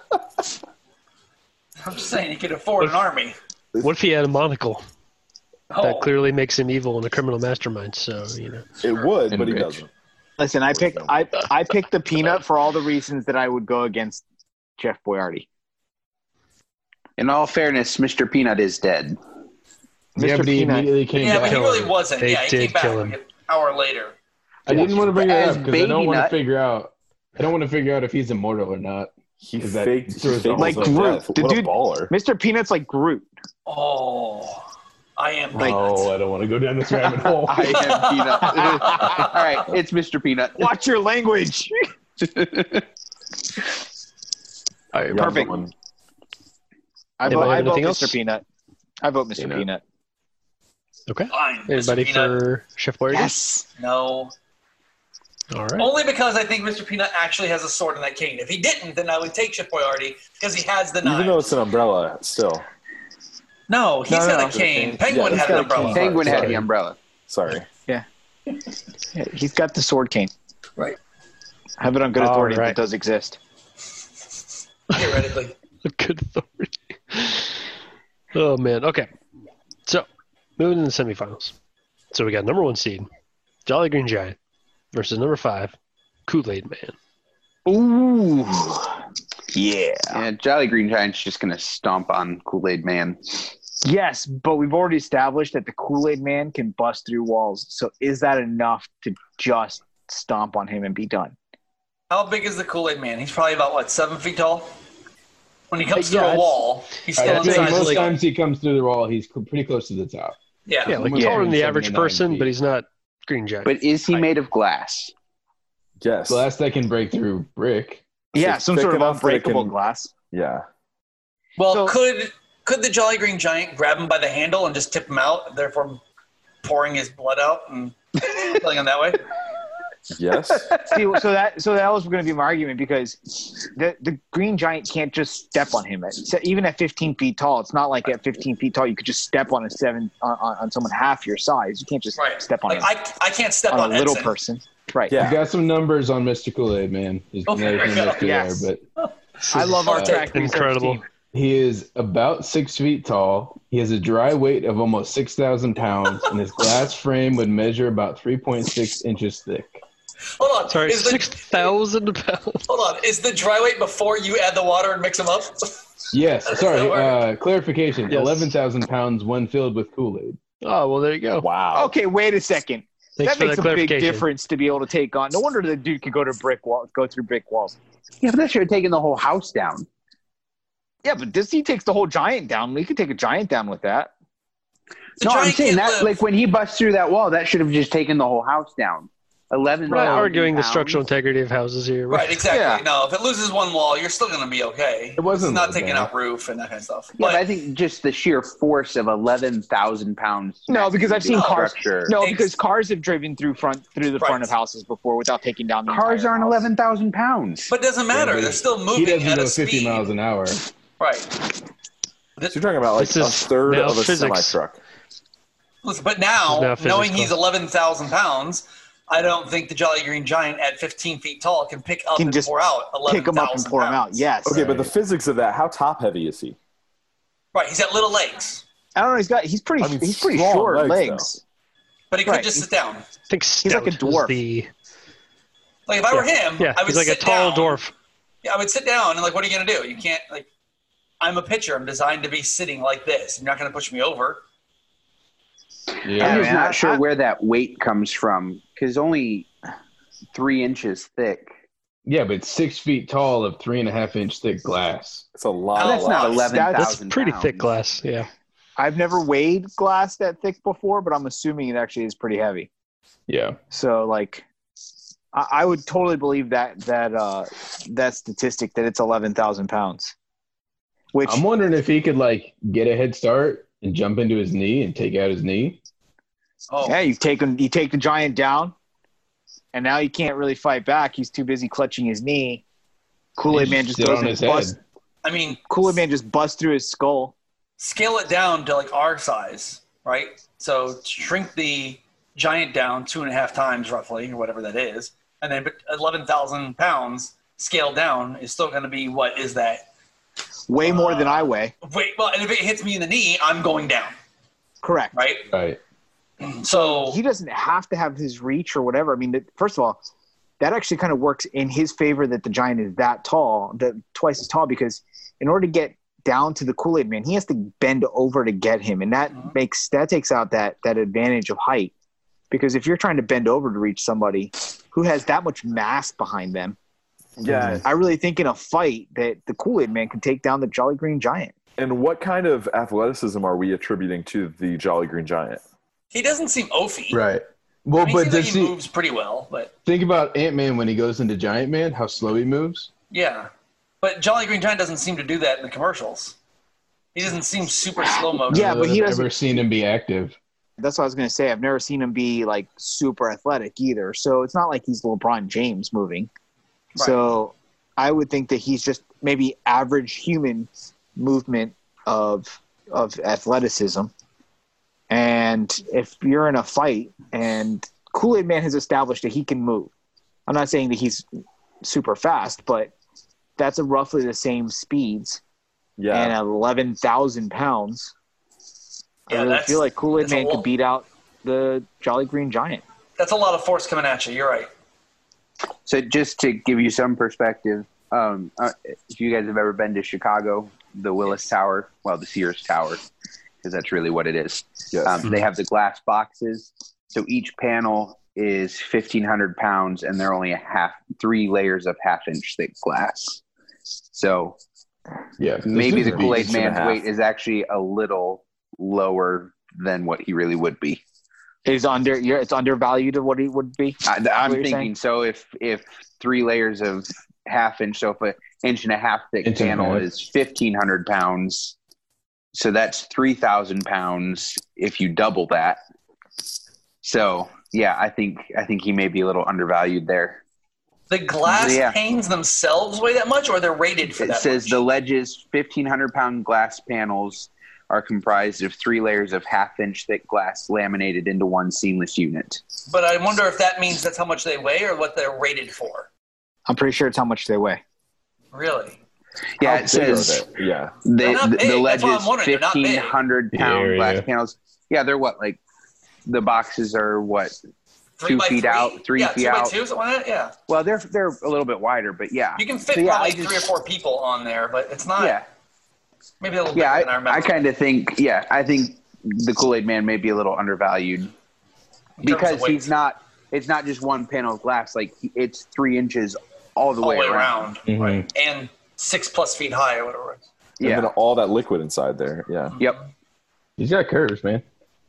I'm just saying he could afford an army. What if he had a monocle? Oh, That clearly makes him evil and a criminal mastermind. So It would, And but he rich. doesn't. Listen, I picked the peanut for all the reasons that I would go against Chef Boyardee. In all fairness, Mr. Peanut is dead. Yeah, Mr. but he Peanut. immediately came yeah, back. but he Kill really him. wasn't. They Yeah, he did came back kill like him. an hour later. I didn't want to bring it As up because I don't Baby want to Nut. figure out. I don't want to figure out if he's immortal or not. He Is that- faked, throws Like his own Groot. death. The What a dude- baller. Mr. Peanut's like Groot. Oh, I am Like- Oh, I don't want to go down this rabbit hole. I am Peanut. All right, it's Mr. Peanut. Watch your language. all right, Yeah, Perfect. someone- I Anybody vote have anything Mr. else? Peanut. I vote Mr. Peanut. Peanut. Okay. fine. Mr. Anybody Peanut. for Chef Boyardee? Yes. No. All right. Only because I think Mr. Peanut actually has a sword in that cane. If he didn't, then I would take Ship Boyardee because he has the knives. Even though it's an umbrella, still. No, he's got a cane. Penguin he's had got an a umbrella. cane. Penguin had Sorry. the umbrella. Sorry. Yeah, he's got the sword cane. Right. I have it on good authority All right. that does exist. Theoretically. Good authority. Oh man. Okay. So moving to the semifinals. So we got number 1 seed, Jolly Green Giant, versus number 5, Kool-Aid Man. Ooh, yeah. And Jolly Green Giant's just going to stomp on Kool-Aid Man. Yes, but we've already established that the Kool-Aid Man can bust through walls. So is that enough to just stomp on him and be done? How big is the Kool-Aid Man? He's probably about, 7 feet tall? When he comes through Yeah, a wall, he's still I'd say inside most the times he comes through the wall, he's pretty close to the top. Yeah. Yeah, like Almost taller than the 79 average person, feet. but he's not Green Giant. But is he Right. made of glass? Yes. Glass that can break through brick. Yeah, It's some thick sort of enough that it unbreakable can- glass. Yeah. Well, So- could the Jolly Green Giant grab him by the handle and just tip him out, therefore pouring his blood out and killing him that way? Yes. See, so that was going to be my argument because the Green Giant can't just step on him. Even at 15 feet tall, it's not like at 15 feet tall you could just step on on someone half your size. You can't just Right. step on Like, him I can't step on on a little Edson. person. Right. Yeah. I got some numbers on Mr. Kool-Aid Man. There's Okay, another thing that's yes. there, but I love our Uh, track research incredible. team. he is about 6 feet tall. He has a dry weight of almost 6,000 pounds, and his glass frame would measure about 3.6 inches thick. Hold on. Sorry, Is the- 6,000 pounds. Hold on. Is the dry weight before you add the water and mix them up? Yes, That sorry. Clarification: Yes. 11,000 pounds when filled with Kool-Aid. Oh, well, there you go. Wow. Okay, wait a second. Thanks that for makes that a big clarification. difference to be able to take on. No wonder the dude could go through brick walls. Yeah, but that should have taken the whole house down. Yeah, but he takes the whole giant down. We could take a giant down with that. The No, I'm giant saying can't that, live. like, when he busts through that wall, that should have just taken the whole house down. 11,000 We're not arguing the pounds. structural integrity of houses here. Right, exactly. Yeah. No, if it loses one wall, you're still going to be okay. It wasn't It's not that taking bad. out roof and that kind of stuff. Yeah, but I But think just the sheer force of 11,000 pounds. No, because I've seen cars. Structure. No, Thanks. because cars have driven through the front Right. of houses before without taking down the Cars entire aren't house. 11,000 pounds. it doesn't matter. Yeah, They're still He moving doesn't at go a 50 speed. miles an hour. Right. So you're talking about like This a is third now of a physics. semi-truck. Listen, but This is now now, physics knowing he's class. 11,000 pounds, I don't think the Jolly Green Giant at 15 feet tall can pick up Can and just pour out 11,000 Pick him up and pour him out. pounds. Yes. Okay, but the physics of that, how top heavy is he? Right, he's got little legs. I don't know. He's pretty. I mean, he's pretty strong short legs, legs. But he could Right. just sit down. I think He's like a stout is dwarf. the Like, if I were him, yeah. I would He's like a sit tall down. dwarf. Yeah, I would sit down and, like, what are you going to do? You can't, like, I'm a pitcher. I'm designed to be sitting like this. You're not going to push me over. Yeah, I'm I just mean, not sure I- where that weight comes from because only 3 inches thick. yeah, but 6 feet tall of 3.5 inch thick glass. It's a lot. Oh, That's not wow. 11,000 That's pounds. pretty thick glass. Yeah. I've never weighed glass that thick before, but I'm assuming it actually is pretty heavy. Yeah, So, like, I would totally believe that statistic that it's 11,000 pounds. Which I'm wondering if he could like get a head start and jump into his knee and take out his knee. Oh, yeah, you take the giant down, and now he can't really fight back. He's too busy clutching his knee. Kool-Aid He Man just sit goes on and his busts. head. I mean, Kool-Aid Man just busts through his skull. scale it down to, like, our size, right? So shrink the giant down 2.5 times roughly, or whatever that is. And then 11,000 pounds scaled down is still going to be, what is that? Way more than I weigh. Wait, well, and if it hits me in the knee, I'm going down, Correct. right? Right. So He doesn't have to have his reach or whatever. I mean, first of all, that actually kind of works in his favor that the giant is that tall, twice as tall, because in order to get down to the Kool-Aid Man, he has to bend over to get him, and that takes out that advantage of height. Because if you're trying to bend over to reach somebody who has that much mass behind them, Yeah. I really think in a fight that the Kool-Aid Man can take down the Jolly Green Giant. And what kind of athleticism are we attributing to the Jolly Green Giant? he doesn't seem oafy. Right. Well, I mean, but he seems like does he he moves pretty well, but think about Ant-Man when he goes into Giant Man? How slow he moves. yeah. But Jolly Green Giant doesn't seem to do that in the commercials. He doesn't seem super slow motion. Yeah, but he I've doesn't- never seen him be active. That's what I was going to say. I've never seen him be like super athletic either. So it's not like he's LeBron James moving. Right. So I would think that he's just maybe average human movement of athleticism. And if you're in a fight and Kool-Aid Man has established that he can move, I'm not saying that he's super fast, but that's roughly the same speeds. Yeah. And at 11,000 pounds, Yeah, I really that's- feel like Kool-Aid that's a Man lot. could beat out the Jolly Green Giant. That's a lot of force coming at you. You're right. So just to give you some perspective, if you guys have ever been to Chicago, the Willis Tower, well, the Sears Tower, because that's really what it is. Yes. They have the glass boxes. So each panel is 1,500 pounds, and they're only 3 layers of half-inch thick glass. So Yeah. maybe the gonna be Kool-Aid inch and a Man's half. weight is actually a little lower than what he really would be. It's undervalued of what he would be. I'm what you're thinking saying? so if 3 layers of half-inch, so if an inch and a half thick Inch and a panel half. is 1,500 pounds, so that's 3,000 pounds if you double that. So yeah, I think he may be a little undervalued there. The glass Yeah. panes themselves weigh that much, or they're rated for It that says much? the ledge's 1,500-pound glass panels are comprised of 3 layers of half-inch thick glass laminated into one seamless unit. But I wonder if that means that's how much they weigh or what they're rated for. I'm pretty sure it's how much they weigh. Really? Yeah, How it big says are they? Yeah. They're not the big. That's ledge's what I'm wondering. They're not big. 1,500-pound Yeah, glass yeah. panels. Yeah, they're what, like the boxes are what? 3 2 by feet 3? out, 3 yeah, feet 2 by out. 2, something like that. Yeah, Well, they're a little bit wider, but yeah. you can fit So, yeah, probably I just- 3 or 4 people on there, but it's not. Yeah, Maybe a little yeah. bigger than I remember. I kind of think, yeah, I think the Kool-Aid Man may be a little undervalued in terms of because weight. he's not. It's not just one panel of glass; like it's 3 inches all the all way the way around. around, Mhm. right? And 6+ feet high or whatever. it is. Yeah. And then all that liquid inside there. Yeah. Yep. He's got curves, man.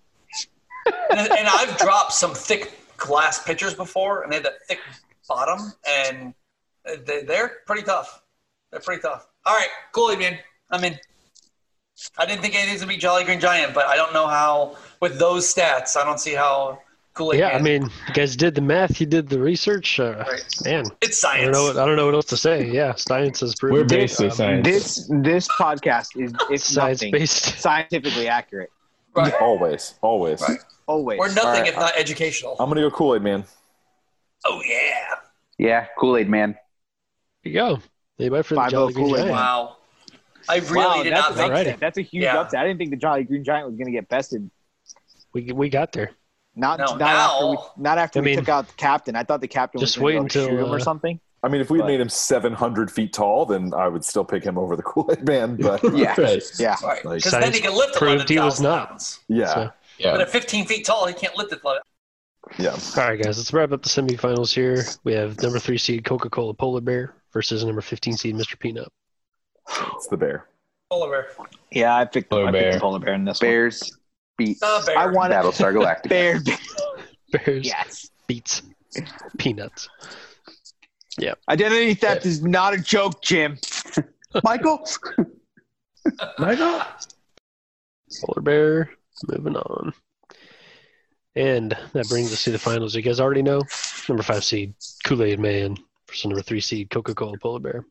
And I've dropped some thick glass pitchers before, and they had that thick bottom, and they're pretty tough. They're pretty tough. All right, Kool-Aid Man, I'm in. I didn't think anything's gonna be Jolly Green Giant, but I don't know how with those stats. I don't see how Kool-Aid Yeah, Man. I mean, you guys did the math, you did the research. Right. Man, it's I science. don't know what else to say. Yeah, science is proven. We're basically science. This podcast is it's Science nothing based. scientifically accurate. Right. Always. Always. Right. Always. We're nothing All right. if not educational. I'm going to go Kool-Aid Man. Oh yeah! Yeah, Kool-Aid Man. There you go. Anybody for the 5-0 Jolly Green Kool-Aid. Giant? Wow. I really Wow, did that's not an think. Alrighty. upset. That's a huge Yeah. upset. I didn't think the Jolly Green Giant was going to get bested. We got there. Not No, after I we mean, took out the captain. I thought the captain was just going wait to until, shoot him or something. I mean, if we'd But- made him 700 feet tall, then I would still pick him over the Kool-Aid Man. But Yeah. Right. Yeah. Right. Like, Because then he science can lift proved he 11,000 was not. pounds. yeah. So, Yeah. But at 15 feet tall, he can't lift it. Yeah. all right, guys, let's wrap up the semifinals here. We have number 3 seed Coca-Cola Polar Bear versus number 15 seed Mr. Peanut. It's the bear. Polar bear. Yeah, I picked Polar the bear. polar bear in this Bears beat Bear. one. I want Battlestar Galactica. bear. Bears Yes. beats Peanuts. Identity theft is not a joke, Jim. Michael. Michael. Polar Bear, moving on. And that brings us to the finals. You guys already know. Number 5 seed Kool-Aid Man versus number 3 seed Coca-Cola Polar Bear.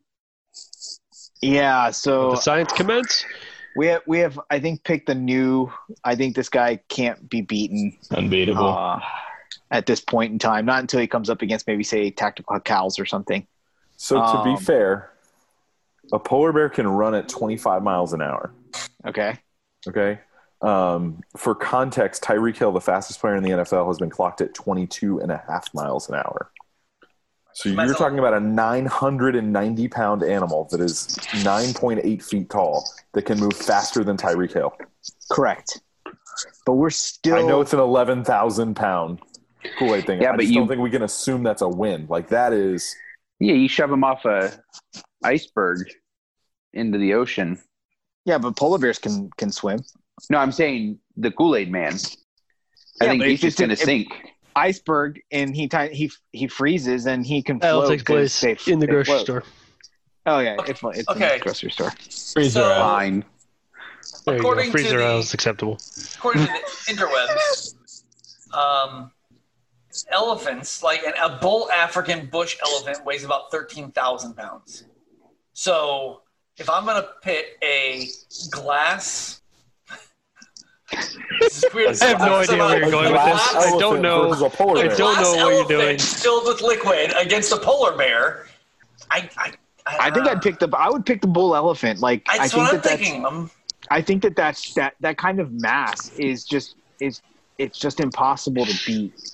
Yeah, Let so the science commence. we have I think picked the new. I think this guy can't be beaten Unbeatable. at this point in time. Not until he comes up against maybe say Tactical Cows or something. So to be Um, fair, a polar bear can run at 25 miles an hour. Okay. Okay. For context, Tyreek Hill, the fastest player in the NFL, has been clocked at 22.5 miles an hour. So you're talking about a 990-pound animal that is 9.8 feet tall that can move faster than Tyreek Hill. Correct. But we're still. I know it's an 11,000-pound Kool-Aid thing. Yeah, I but just you- don't think we can assume that's a win. Like, that is Yeah, you shove him off a iceberg into the ocean. Yeah, but polar bears can swim. No, I'm saying the Kool-Aid Man. I Yeah, think but he's it's just going to if- sink. Iceberg, and he freezes, and he can That'll float. take place 'cause they- in the they grocery float. store. Oh yeah, Okay. it's in Okay. the grocery store. Freezer So- out. Fine. There you go. According to Freezer the- Isle is acceptable. According to the interwebs, elephants, like a bull African bush elephant, weighs about 13,000 pounds. So if I'm going to pit a glass. This is weird. I have no idea where you're going with this. I don't know. Versus a polar I bear. don't know what you're doing. Filled with liquid against a polar bear. I think I would pick the bull elephant. Like I That's think what I'm that's thinking. I think that kind of mass is just impossible to beat.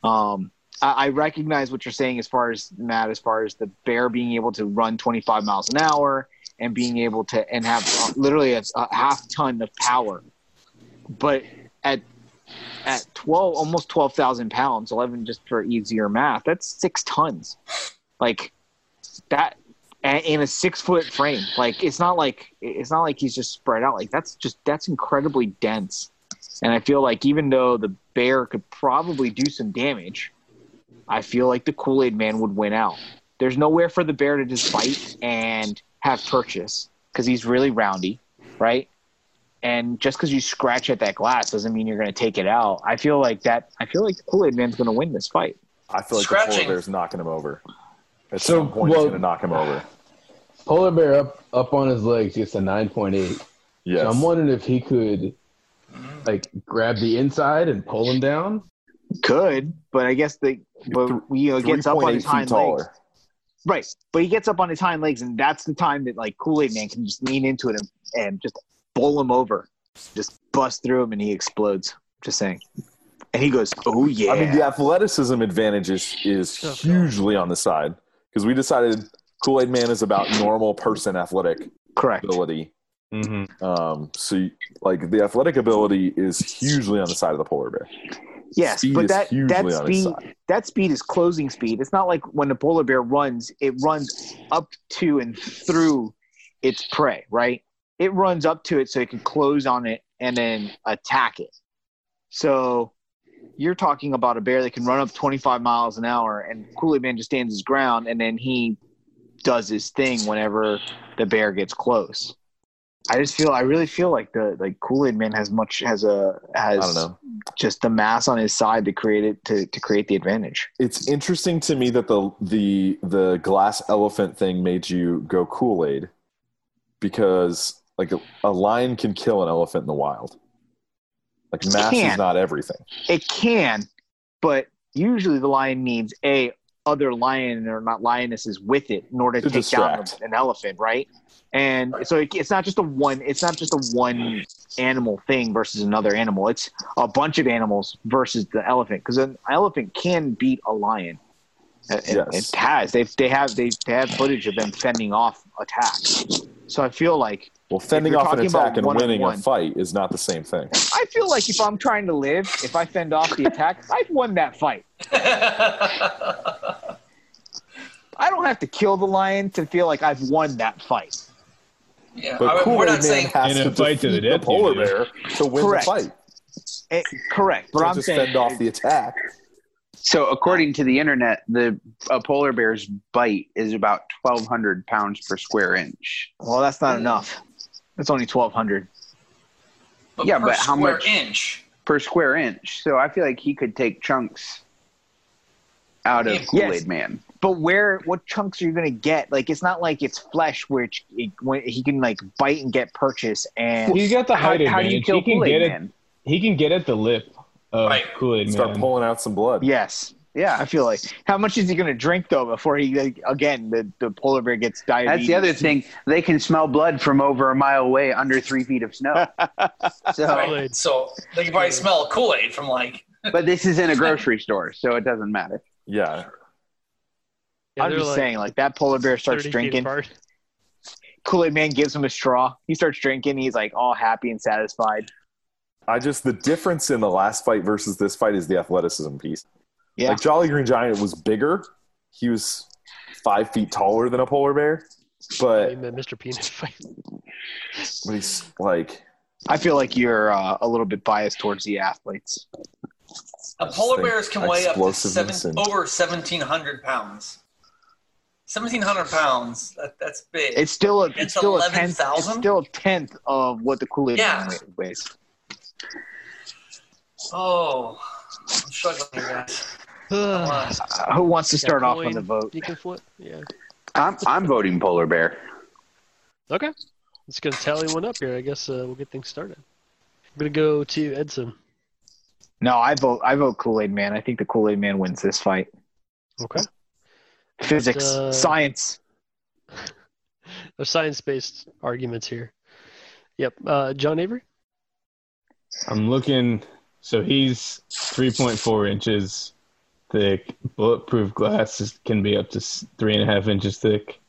I recognize what you're saying as far as Matt, as far as the bear being able to run 25 miles an hour and being able to and have literally a half ton of power. But at 12, almost 12,000 pounds, 11 just for easier math, that's 6 tons. Like that in a 6 foot frame. Like it's not like he's just spread out. Like that's incredibly dense. And I feel like even though the bear could probably do some damage, I feel like the Kool-Aid Man would win out. There's nowhere for the bear to just bite and have purchase because he's really roundy, right? And just because you scratch at that glass doesn't mean you're going to take it out. I feel like the Kool-Aid Man's going to win this fight. I feel like the polar bear's knocking him over. At So, some point, he's going to knock him over. Polar bear up on his legs gets a 9.8. Yes. So I'm wondering if he could grab the inside and pull him down. Could, but I guess gets up on his hind legs. Right, but he gets up on his hind legs, and that's the time that like Kool-Aid Man can just lean into it and just bowl him over, just bust through him, and he explodes. Just saying. And he goes, "Oh yeah!" I mean, the athleticism advantage is hugely on the side because we decided Kool-Aid Man is about normal person athletic ability. Mm-hmm. So like the athletic ability is hugely on the side of the polar bear. Yes, speed but that speed is closing speed. It's not like when the polar bear runs, it runs up to and through its prey, right? It runs up to it so it can close on it and then attack it. So you're talking about a bear that can run up 25 miles an hour, and Kool-Aid Man just stands his ground, and then he does his thing whenever the bear gets close. I really feel like the Kool-Aid Man has I don't know, just the mass on his side to create the advantage. It's interesting to me that the glass elephant thing made you go Kool-Aid because like a lion can kill an elephant in the wild. Like mass is not everything. It can, but usually the lion needs other lion or not lionesses with it in order to take down an elephant, right? And so it's not just a one animal thing versus another animal. It's a bunch of animals versus the elephant, because an elephant can beat a lion. It has. They have footage of them fending off attacks. So I feel like fending off an attack and winning a fight is not the same thing. I feel like if I'm trying to live, if I fend off the attack, I've won that fight. I don't have to kill the lion to feel like I've won that fight. Yeah, but we're not saying has to fight to the death. The polar bear to win the fight. Correct, but I'm just saying fend off the attack. So according to the internet, a polar bear's bite is about 1,200 pounds per square inch. Well, that's not enough. That's only 1,200. But how much inch per square inch? So I feel like he could take chunks out of Kool-Aid Man. But what chunks are you going to get? Like, it's not like it's flesh where he can like bite and get purchase. And he's got the height advantage. How do you kill Kool-Aid Man? He can get at the lip of Kool-Aid Man. Start pulling out some blood. Yes. Yeah, I feel like. How much is he going to drink, though, before he, the polar bear gets diabetes? That's the other thing. They can smell blood from over a mile away under 3 feet of snow. So they can probably smell Kool-Aid from But this is in a grocery store, so it doesn't matter. Yeah. I'm just saying, like, that polar bear starts drinking. Kool-Aid Man gives him a straw. He starts drinking. He's, like, all happy and satisfied. The difference in the last fight versus this fight is the athleticism piece. Yeah. Like, Jolly Green Giant was bigger. He was 5 feet taller than a polar bear. But Mr. Peanut fight. But he's, like... I feel like you're a little bit biased towards the athletes. Polar bears can weigh up to over 1,700 pounds. 1,700 pounds. That's big. It's still a It's tenth. It's 11,000? still a tenth of what the Kool-Aid Yeah. Man weighs. Oh, I'm struggling here, guys. Who wants to Got start off coin on the vote? You can flip. Yeah. I'm voting polar bear. Okay. Let's go tally one up here. I guess we'll get things started. I'm gonna go to Edson. No, I vote Kool-Aid Man. I think the Kool-Aid Man wins this fight. Okay. Physics, science. There's science-based arguments here. Yep. John Avery. I'm looking. So he's 3.4 inches thick. Bulletproof glass can be up to 3.5 inches thick.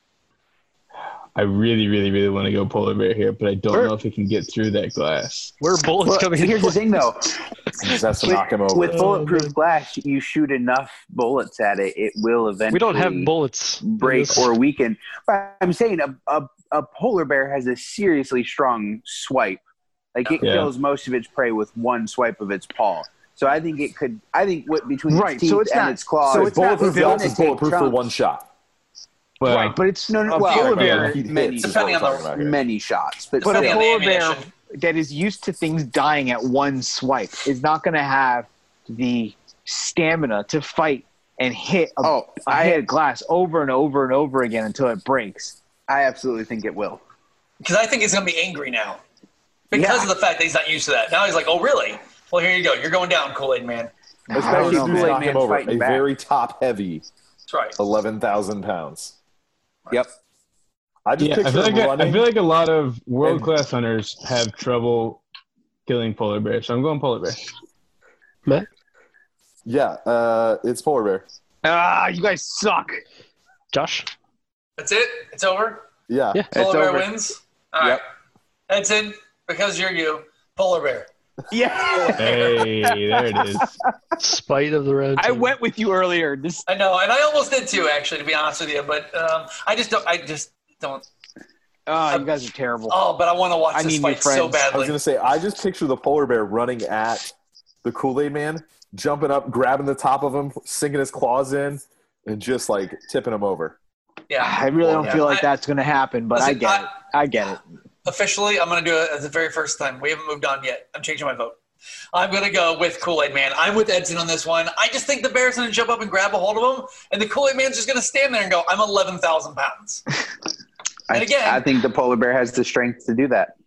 I really, really, really want to go polar bear here, but I don't know if he can get through that glass. Where are bullets Well, coming? here's the thing, though. That's to knock him over. With bulletproof man. glass, you shoot enough bullets at it, it will eventually We don't have bullets. break or weaken. But I'm saying a polar bear has a seriously strong swipe. Like it Yeah. kills most of its prey with one swipe of its paw. So I think it could. I think what between Right, its teeth so it's and not- its claws, so It's it's not bulletproof built glass to is take bulletproof for chunks. one shot. But Right, but it's no, Well, polar yeah, bear. He many- hits is depending what we're on talking about here. many shots, but But a Depending on the polar bear ammunition. that is used to things dying at one swipe is not going to have the stamina to fight and hit a glass over and over and over again until it breaks. I absolutely think it will. Because I think he's going to be angry now. Because of the fact that he's not used to that. Now he's like, oh, really? Well, here you go. You're going down, Kool-Aid Man. Especially Those dudes Kool-Aid knock him Man's over. fighting A back. very top heavy, That's right. 11,000 pounds. Yep. I just yeah, picture him I running. feel like a lot of world class hunters have trouble killing polar bears. So I'm going polar bear. Matt. Yeah, it's polar bear. You guys suck. Josh. That's it? It's over? Yeah. Yeah. Polar bear over. wins? All right. Yep. Edson, because you're you, polar bear. Yeah, Hey, there it is. Spite of the round. I table. went with you earlier. This I know, and I almost did too, actually, to be honest with you. But I just don't. you guys are terrible. Oh, but I want to watch I this need new fight so friends. I was badly. going to say, I just picture the polar bear running at the Kool-Aid Man, jumping up, grabbing the top of him, sinking his claws in, and just like tipping him over. Yeah. I really don't Yeah. feel like that's going to happen, but I Listen, get it. I get it. Officially, I'm going to do it as the very first time. We haven't moved on yet. I'm changing my vote. I'm going to go with Kool-Aid Man. I'm with Edson on this one. I just think the bear's going to jump up and grab a hold of him, and the Kool-Aid Man's just going to stand there and go, I'm 11,000 pounds. And again- I think the polar bear has the strength to do that.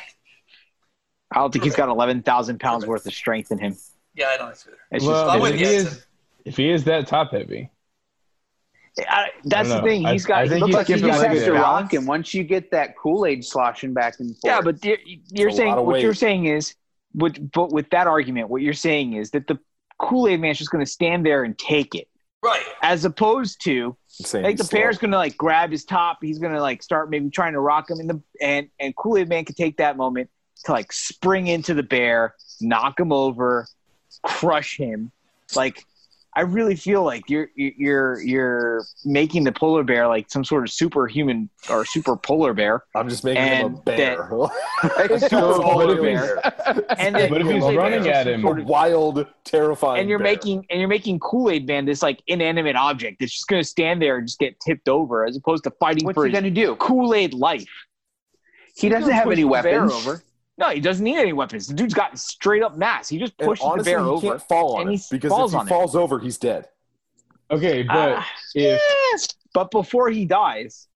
I don't think he's got 11,000 pounds worth of strength in him. Yeah, I don't think It's Well, I'm just, with if, you, he Edson. if he is that top heavy, that's I the don't thing. know. He's got. I He think looks he's like he's skipping got legs Has to there. rock, and once you get that Kool-Aid sloshing back and forth, Yeah, but you're It's a saying lot of what you're weight. saying is, but with that argument, what you're saying is that the Kool-Aid Man's just going to stand there and take it, Right. as opposed to I'm saying like the he's slow. bear's going to like grab his top. He's going to like start maybe trying to rock him and Kool-Aid Man can take that moment to like spring into the bear, knock him over, crush him. Like I really feel like you're making the polar bear like some sort of superhuman or super polar bear. I'm just making him a And bear. A super So, polar but if bear. And then but if he's Kool-Aid running Man's at just him, sort a of- wild, terrifying and you're bear. making Kool-Aid Man this like inanimate object that's just going to stand there and just get tipped over, as opposed to fighting what's for he his going to do? Kool-Aid life. He doesn't have any Push the bear weapons. over. No, he doesn't need any weapons. The dude's got straight up mass. He just And pushes honestly, the bear he over. can't fall on and it he because falls if he on it. falls over, he's dead. okay, but if Yes, but before he dies,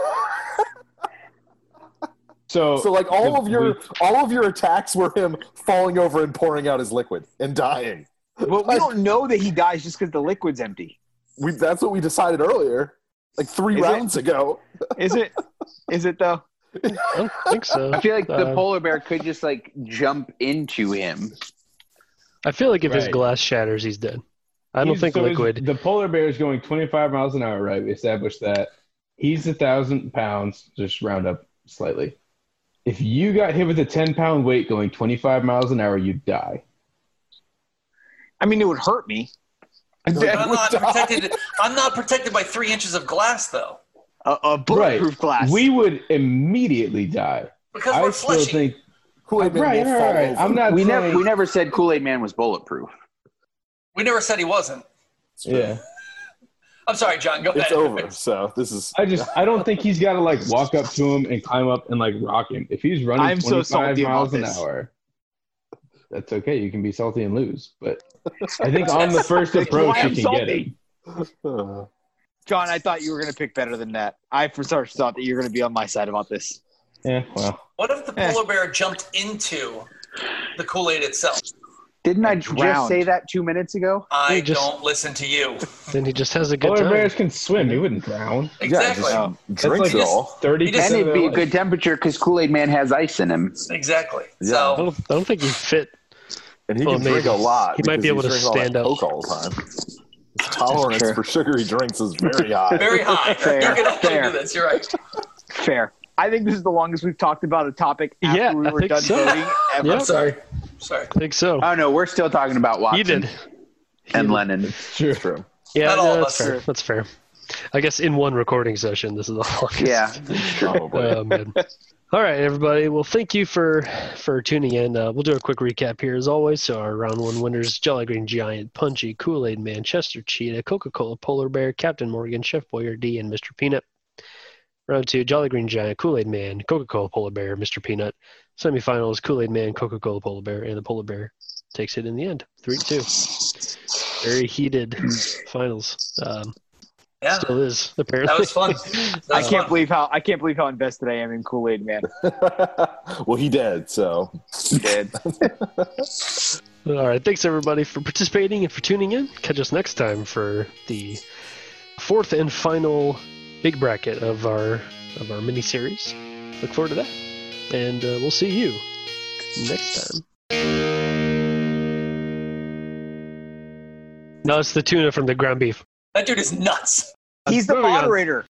so, So like all the- of your attacks were him falling over and pouring out his liquid and dying. but we don't know that he dies just because the liquid's empty. That's what we decided earlier, like 3 Is it? rounds ago. Is it? Is it though? I don't think so. I feel like the Uh, polar bear could just like jump into him. I feel like if his Right. glass shatters, he's dead. I don't he's- think so is- liquid. The polar bear is going 25 miles an hour, right? We established that. He's 1,000 pounds, just round up slightly. If you got hit with a 10-pound weight going 25 miles an hour, you'd die. I mean, it would hurt me. But I'm not protected by 3 inches of glass, though. A bulletproof glass. We would immediately die. Because I we're still fleshy. think. Kool-Aid Man Right, will right, fall right. over. I'm not We saying. never said Kool-Aid Man was bulletproof. We never said he wasn't. Yeah. I'm sorry, John. Go ahead. It's over. So this is. I don't think he's got to like walk up to him and climb up and like rock him. If he's running I'm so 25 salty miles about an this. hour, that's okay. You can be salty and lose. But I think on the first approach, why you I'm can salty. get him. John, I thought you were going to pick better than that. I for sure thought that you were going to be on my side about this. Yeah, well. What if the polar bear jumped into the Kool-Aid itself? Didn't I just drowned. say that 2 minutes ago? I just- don't listen to you. Then he just has a good Polar time. bears can swim. He wouldn't drown. Exactly. Yeah, just That's drink like it all. 30%. just- And it'd be a of good temperature because Kool-Aid Man has ice in him. Exactly. Yeah. I So don't think he'd fit. And he Well, can drink maybe. a lot. He might be able because to he's drinking stand all up. that Coke all the time. His tolerance True. for sugary drinks is very high. very high. Fair, You can also fair. do this. You're right. Fair. I think this is the longest we've talked about a topic after Yeah, we I were think done so. voting ever. Yep. I'm sorry. Sorry. I think so. Oh, no, we're still talking about Watson He did. and Lennon. It's true. It's true. Yeah, Not all of that's us. fair. That's fair. I guess in one recording session, this is the longest. Yeah. Probably. Oh, man. All right, everybody. Well, thank you for tuning in. We'll do a quick recap here as always. So our round one winners: Jolly Green Giant, Punchy, Kool-Aid Man, Chester Cheetah, Coca-Cola Polar Bear, Captain Morgan, Chef Boyardee, and Mr. Peanut. Round two: Jolly Green Giant, Kool-Aid Man, Coca-Cola Polar Bear, Mr. Peanut. Semifinals: Kool-Aid Man, Coca-Cola Polar Bear, and the Polar Bear takes it in the end, 3-2. Very heated finals. Yeah. Still is apparently. That was fun. That I was can't fun. believe how invested I am in Kool-Aid Man. Well, he did, so. He did. All right. Thanks, everybody, for participating and for tuning in. Catch us next time for the fourth and final big bracket of our mini-series. Look forward to that. And we'll see you next time. No, it's the tuna from the ground beef. That dude is nuts. He's the Moving on. moderator.